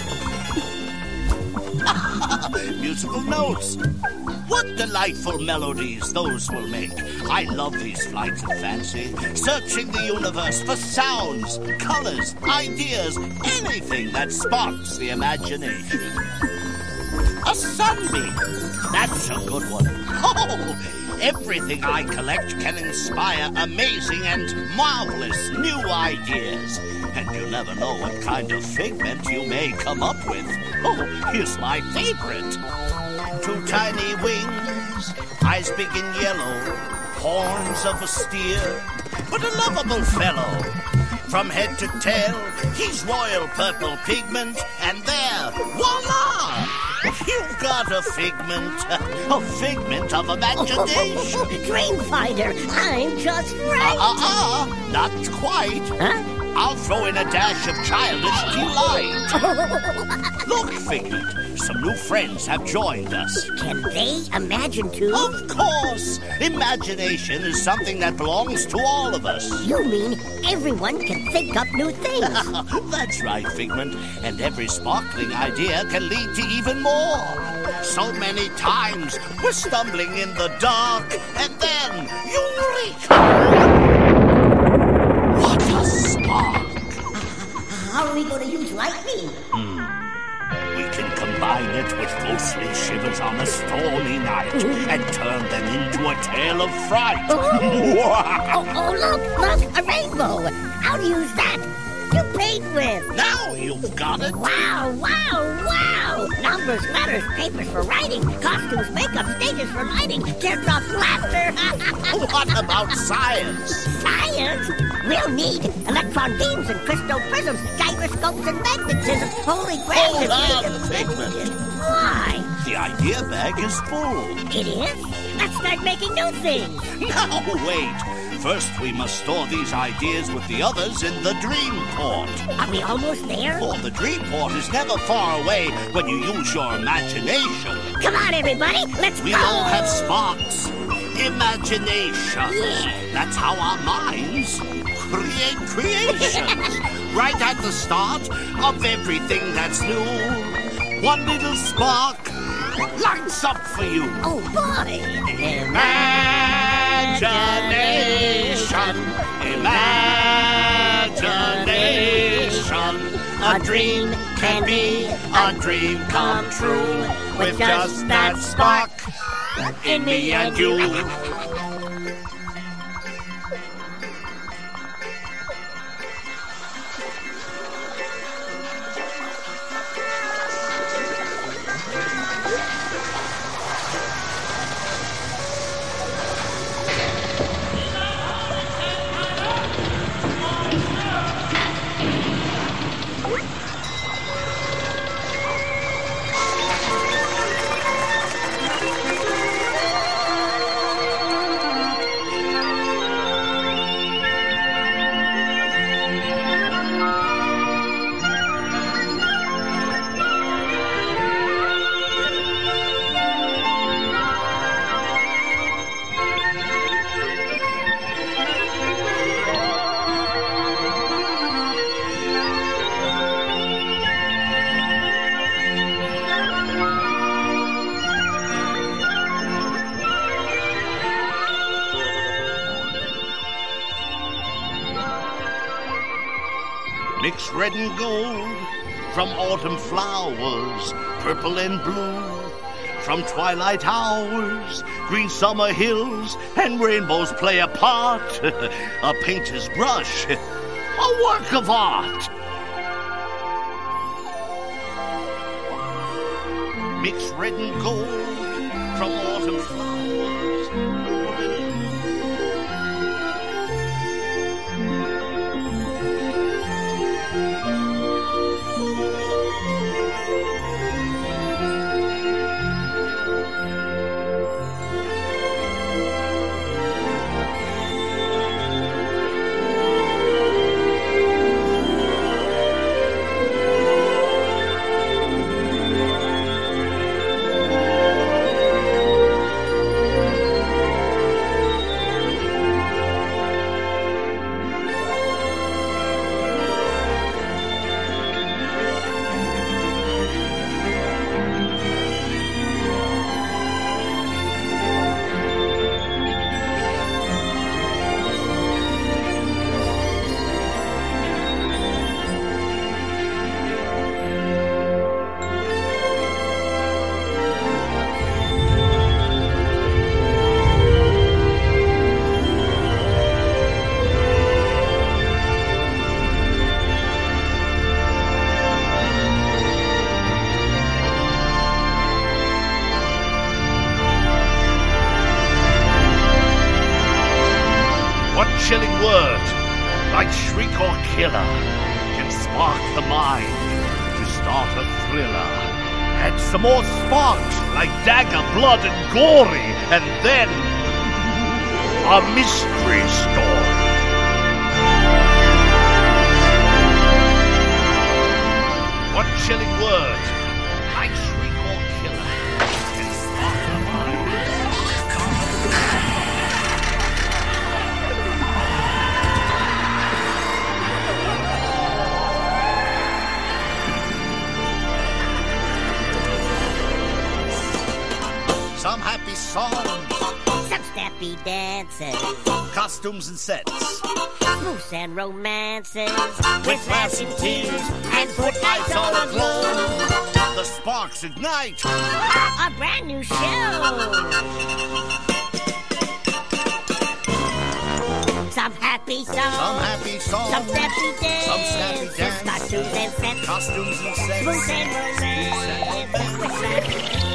Musical notes. What delightful melodies those will make. I love these flights of fancy, searching the universe for sounds, colors, ideas, anything that sparks the imagination. A sunbeam. That's a good one. Oh, everything I collect can inspire amazing and marvelous new ideas. And you never know what kind of figment you may come up with. Oh, here's my favorite. 2 tiny wings, eyes big and yellow, horns of a steer, but a lovable fellow. From head to tail, he's royal purple pigment, and there, voila! You've got a figment of imagination. Dream Finder, I'm just right. Not quite. Huh? I'll throw in a dash of childish delight. Look, Figment, some new friends have joined us. Can they imagine too? Of course! Imagination is something that belongs to all of us. You mean everyone can think up new things? That's right, Figment. And every sparkling idea can lead to even more. So many times we're stumbling in the dark, and then eureka! What a spark! How are we going to use lightning? We can combine it with ghostly shivers on a stormy night and turn them into a tale of fright. Look, a rainbow. How to use that? To paint with. Now you've got it. Wow. Numbers, letters, papers for writing, costumes, makeup, stages for lighting, teardrops, laughter. What about science? Science? We'll need electron beams and crystal prisms, gyroscopes and magnetism, holy grail. Hold on, Figment. Why? The idea bag is full. It is? Let's start making new things. Now, wait. First, we must store these ideas with the others in the Dream Port. Are we almost there? For the Dream Port is never far away when you use your imagination. Come on, everybody, let's go! We all have sparks. Imagination. Yeah. That's how our minds create creations. Right at the start of everything that's new. One little spark lights up for you. Oh, boy. Imagination. fun. A dream can be a dream come true with just that spark in me and you. Mix red and gold from autumn flowers, purple and blue, from twilight hours, green summer hills, and rainbows play a part. A painter's brush, a work of art. Mix red and gold from autumn flowers, purple and blue. Chilling word, like shriek or killer, can spark the mind to start a thriller. Add some more sparks, like dagger, blood, and gory, and then a mystery story. One chilling word, like shriek or killer, can spark the mind. Some happy songs, some snappy dances, costumes and sets, spruce and romances, with flashing tears and footlights all aglow. The sparks ignite a brand new show. Some happy songs, some snappy dances, costumes and sets, spruce and romances, with flashing tears.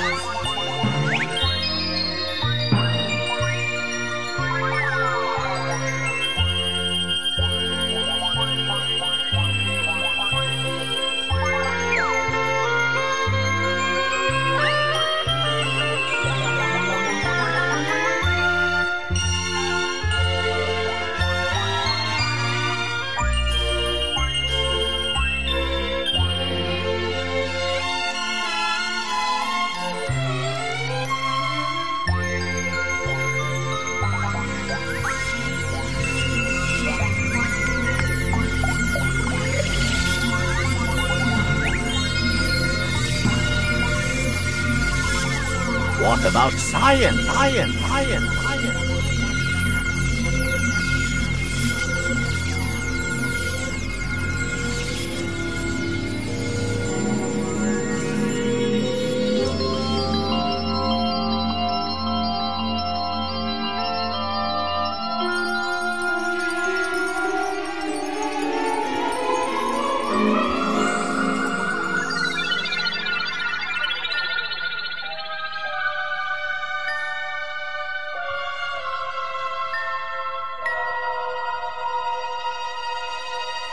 What about science?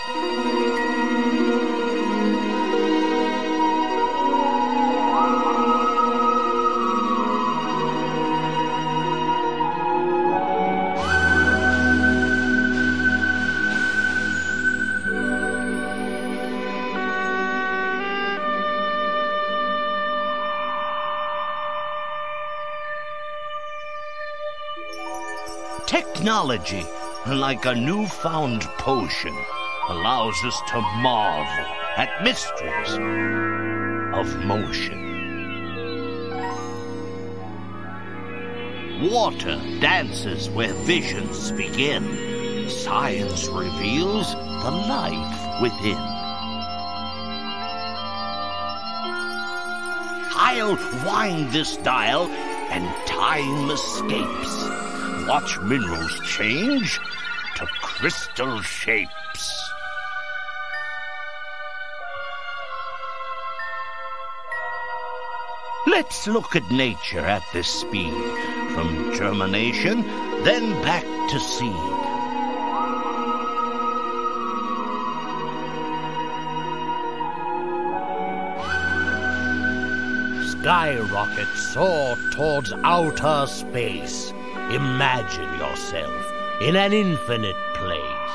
Technology, like a newfound potion, allows us to marvel at mysteries of motion. Water dances where visions begin. Science reveals the life within. I'll wind this dial and time escapes. Watch minerals change to crystal shapes. Let's look at nature at this speed, from germination, then back to seed. Skyrockets soar towards outer space. Imagine yourself in an infinite place.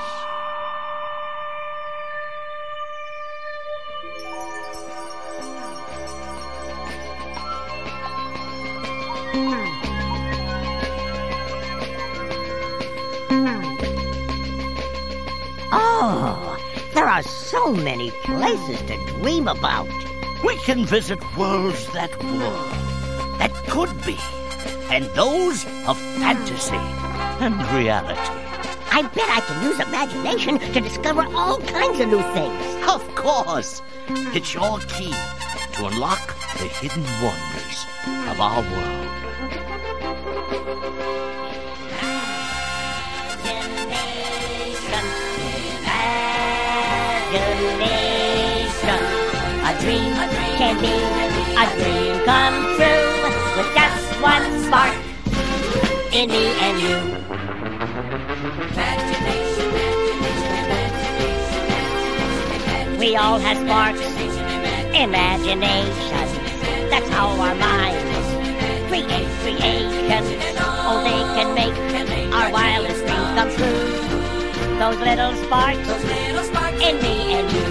Oh, there are so many places to dream about. We can visit worlds that were, that could be, and those of fantasy and reality. I bet I can use imagination to discover all kinds of new things. Of course. It's your key to unlock the hidden wonders of our world. Imagination. A dream can be a dream come true with just one spark in me and you. We all have sparks, imagination. That's how our minds create creations. Oh, they can make our wildest dreams come true. Those little sparks in me and you.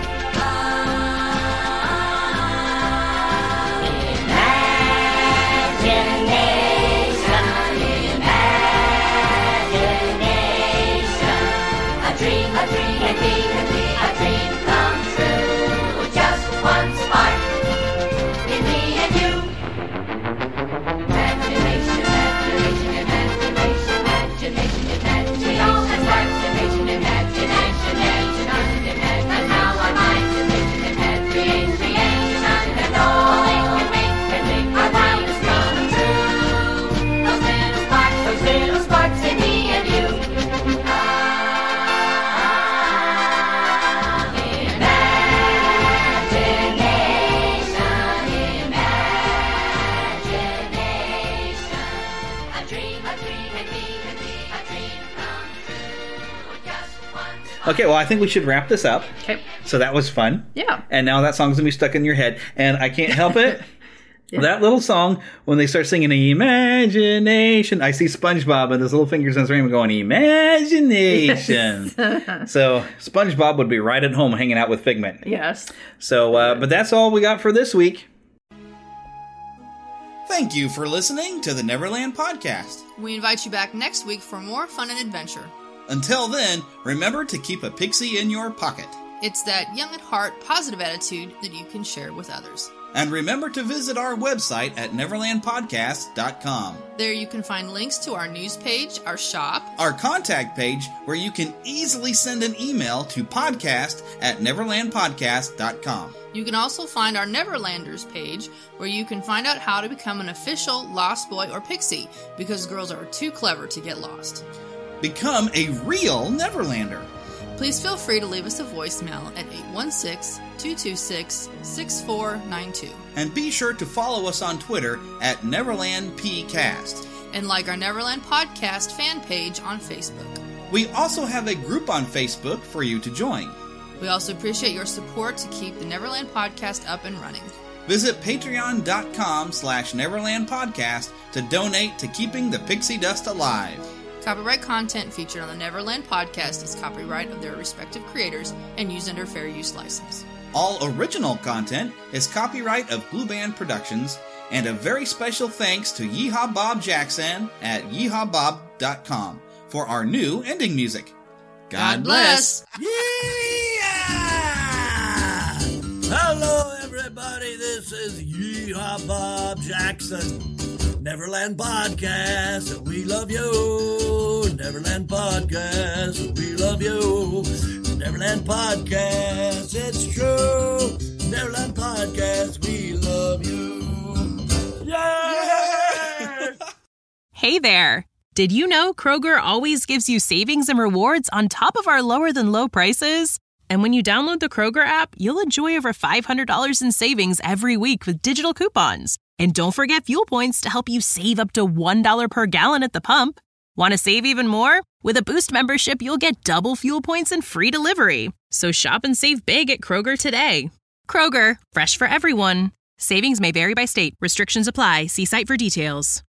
Okay, well, I think we should wrap this up. Okay. So that was fun. Yeah. And now that song's going to be stuck in your head. And I can't help it. Yeah. That little song, when they start singing Imagination, I see SpongeBob and his little fingers in his ring going, Imagination. Yes. So SpongeBob would be right at home hanging out with Figment. Yes. So, but that's all we got for this week. Thank you for listening to the Neverland Podcast. We invite you back next week for more fun and adventure. Until then, remember to keep a pixie in your pocket. It's that young at heart, positive attitude that you can share with others. And remember to visit our website at neverlandpodcast.com. There you can find links to our news page, our shop, our contact page, where you can easily send an email to podcast@neverlandpodcast.com. You can also find our Neverlanders page, where you can find out how to become an official Lost Boy or Pixie, because girls are too clever to get lost. Become a real Neverlander. Please feel free to leave us a voicemail at 816-226-6492. And be sure to follow us on Twitter at NeverlandPcast. And like our Neverland Podcast fan page on Facebook. We also have a group on Facebook for you to join. We also appreciate your support to keep the Neverland Podcast up and running. Visit patreon.com/Neverland Podcast to donate to keeping the pixie dust alive. Copyright content featured on the Neverland Podcast is copyright of their respective creators and used under fair use license. All original content is copyright of Blue Band Productions, and a very special thanks to Yeehaw Bob Jackson at yeehawbob.com for our new ending music. God bless. Hello, everybody. This is Yeehaw Bob Jackson. Neverland Podcast, we love you. Neverland Podcast, we love you. Neverland Podcast, it's true. Neverland Podcast, we love you. Yeah! Hey there. Did you know Kroger always gives you savings and rewards on top of our lower than low prices? And when you download the Kroger app, you'll enjoy over $500 in savings every week with digital coupons. And don't forget fuel points to help you save up to $1 per gallon at the pump. Want to save even more? With a Boost membership, you'll get double fuel points and free delivery. So shop and save big at Kroger today. Kroger, fresh for everyone. Savings may vary by state. Restrictions apply. See site for details.